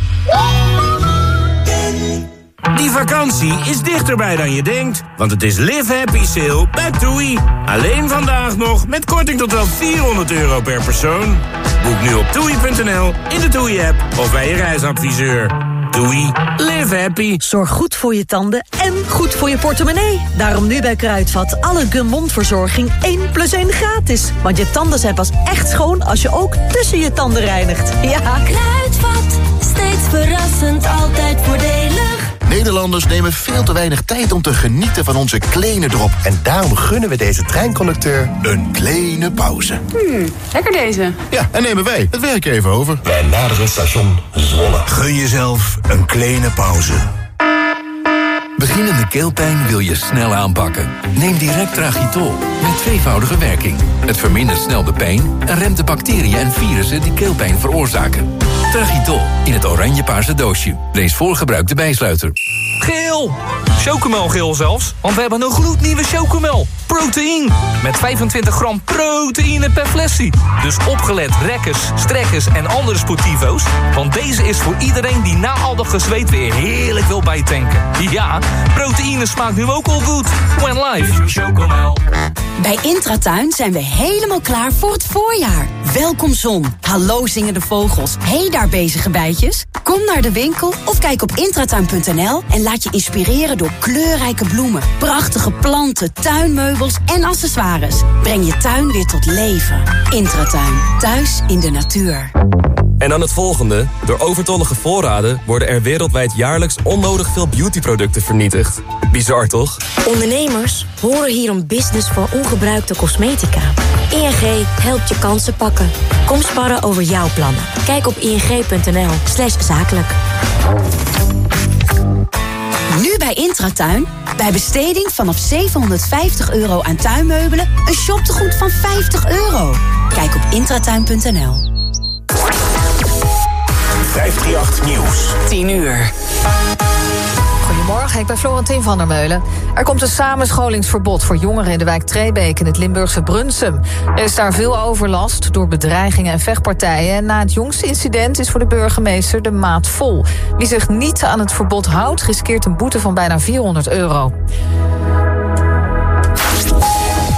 S10: Die vakantie is dichterbij dan je denkt, want het is Live Happy Sale bij TUI. Alleen vandaag nog met korting tot wel vierhonderd euro per persoon. Boek nu op toei punt n l, in de TUI-app of bij je reisadviseur. Doei, live happy.
S24: Zorg goed voor je tanden en goed voor je portemonnee. Daarom nu bij Kruidvat alle gum-mondverzorging één plus één gratis. Want je tanden zijn pas echt schoon als je ook tussen je tanden reinigt. Ja.
S4: Kruidvat, steeds verrassend, altijd voordelig.
S28: Nederlanders nemen veel te weinig tijd om te genieten van onze kleine drop. En daarom gunnen we deze treinconducteur een kleine pauze.
S32: Hmm, lekker deze.
S28: Ja, en nemen wij het werk even over. Wij naderen station Zwolle. Gun jezelf een kleine pauze.
S33: Beginnende keelpijn wil je snel aanpakken. Neem direct Tragitol, met tweevoudige werking. Het vermindert snel de pijn en remt de bacteriën en virussen die keelpijn veroorzaken. Tragitol, in het oranje-paarse doosje. Lees voor gebruik de bijsluiter.
S34: Geel! Chocomelgeel zelfs, want we hebben een gloednieuwe chocomel. Proteïne, met vijfentwintig gram proteïne per flesje. Dus opgelet rekkers, strekkers en andere sportivo's. Want deze is voor iedereen die na al dat gezweet weer heerlijk wil bijtanken. Ja, proteïne smaakt nu ook al goed. When life. Chocomel.
S27: Bij Intratuin zijn we helemaal klaar voor het voorjaar. Welkom zon, hallo zingende vogels, hey daar bezige bijtjes. Kom naar de winkel of kijk op intratuin punt n l en laat je inspireren door kleurrijke bloemen, prachtige planten, tuinmeubels en accessoires. Breng je tuin weer tot leven. Intratuin, thuis in de natuur.
S35: En dan het volgende. Door overtollige voorraden worden er wereldwijd jaarlijks onnodig veel beautyproducten vernietigd. Bizar toch?
S36: Ondernemers horen hier een business voor ongebruikte cosmetica. I N G helpt je kansen pakken. Kom sparren over jouw plannen. Kijk op ing punt n l slash zakelijk.
S27: Nu bij Intratuin. Bij besteding vanaf zevenhonderdvijftig euro aan tuinmeubelen... een shoptegoed van vijftig euro. Kijk op intratuin punt n l.
S2: vijfhonderdachttien Nieuws.
S3: tien uur.
S9: Goedemorgen, ik ben Florentien van der Meulen. Er komt een samenscholingsverbod voor jongeren in de wijk Trebeek in het Limburgse Brunsum. Er is daar veel overlast door bedreigingen en vechtpartijen. En na het jongste incident is voor de burgemeester de maat vol. Wie zich niet aan het verbod houdt, riskeert een boete van bijna vierhonderd euro. De Europese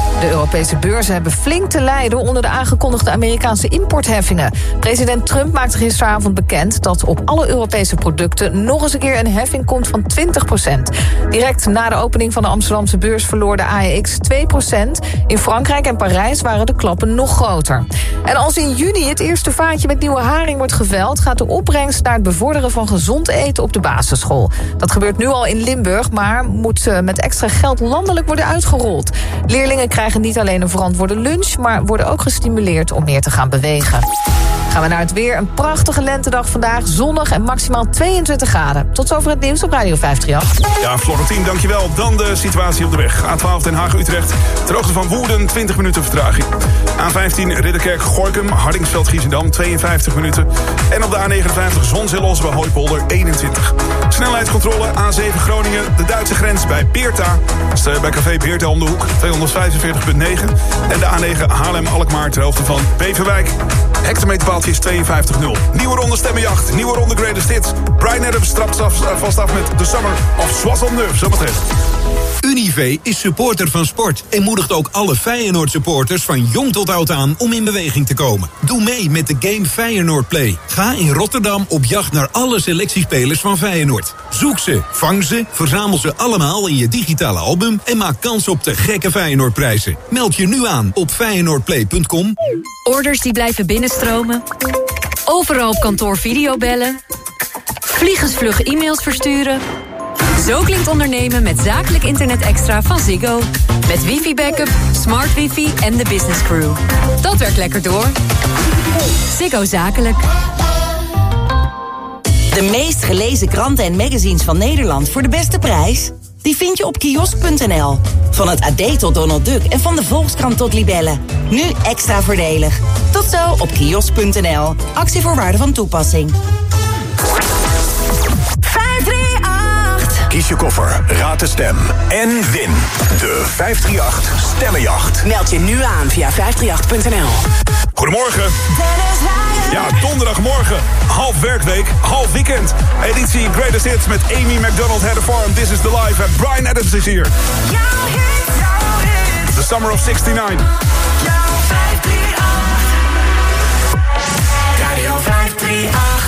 S9: Europese beurzen hebben flink te lijden onder de aangekondigde Amerikaanse importheffingen. President Trump maakte gisteravond bekend dat op alle Europese producten nog eens een keer een heffing komt van twintig procent. Direct na de opening van de Amsterdamse beurs verloor de A E X twee procent. In Frankrijk en Parijs waren de klappen nog groter. En als in juni het eerste vaatje met nieuwe haring wordt geveld, gaat de opbrengst naar het bevorderen van gezond eten op de basisschool. Dat gebeurt nu al in Limburg, maar moet met extra geld landelijk worden uitgerold. Leerlingen krijgen niet alleen een verantwoorde lunch, maar worden ook gestimuleerd om meer te gaan bewegen. Gaan we naar het weer. Een prachtige lentedag vandaag. Zonnig en maximaal tweeëntwintig graden. Tot zover het nieuws op Radio vijf drie acht.
S1: Ja, Florentien, dankjewel. Dan de situatie op de weg. A twaalf Den Haag-Utrecht. Ter hoogte van Woerden, twintig minuten vertraging. A vijftien Ridderkerk-Gorkum, Hardingsveld-Giessendam, tweeënvijftig minuten. En op de A negenenvijftig Zonzeel-Os bij Hooipolder, eenentwintig. Snelheidscontrole A zeven Groningen, de Duitse grens bij Beerta. Bij café Beerta om de hoek, tweehonderdvijfenveertig komma negen. En de A negen Haarlem-Alkmaar ter hoogte van Beverwijk. Hectometerpaaltje is tweeënvijftig nul. Nieuwe ronde stemmenjacht, nieuwe ronde greatest hits. Brian Adams trapt af, vast af met The Summer of Soissons Neuf. Zometeen.
S6: Unive is supporter van sport en moedigt ook alle Feyenoord supporters van jong tot oud aan om in beweging te komen. Doe mee met de game Feyenoord Play. Ga in Rotterdam op jacht naar alle selectiespelers van Feyenoord. Zoek ze, vang ze, verzamel ze allemaal in je digitale album en maak kans op de gekke Feyenoordprijzen. Meld je nu aan op feyenoordplay punt com.
S5: Orders die blijven binnenstromen. Overal op kantoor videobellen. Vliegensvlug e-mails versturen. Zo klinkt ondernemen met zakelijk internet extra van Ziggo. Met wifi-backup, smart wifi en de business crew. Dat werkt lekker door. Ziggo Zakelijk.
S7: De meest gelezen kranten en magazines van Nederland voor de beste prijs? Die vind je op kiosk punt n l. Van het A D tot Donald Duck en van de Volkskrant tot Libelle. Nu extra voordelig. Tot zo op kiosk punt n l. Actievoorwaarden van toepassing.
S2: vijf drie acht. Kies je koffer, raad de stem en win de vijf drie acht Stemmenjacht.
S18: Meld je nu aan via vijf drie acht punt n l.
S1: Goedemorgen. Ja, donderdagmorgen. Half werkweek, half weekend. Editie Greatest Hits met Amy McDonald, Head of Farm. This is the Life. En Brian Adams is hier. The Summer of zesenzestig.
S2: Radio vijf drie acht.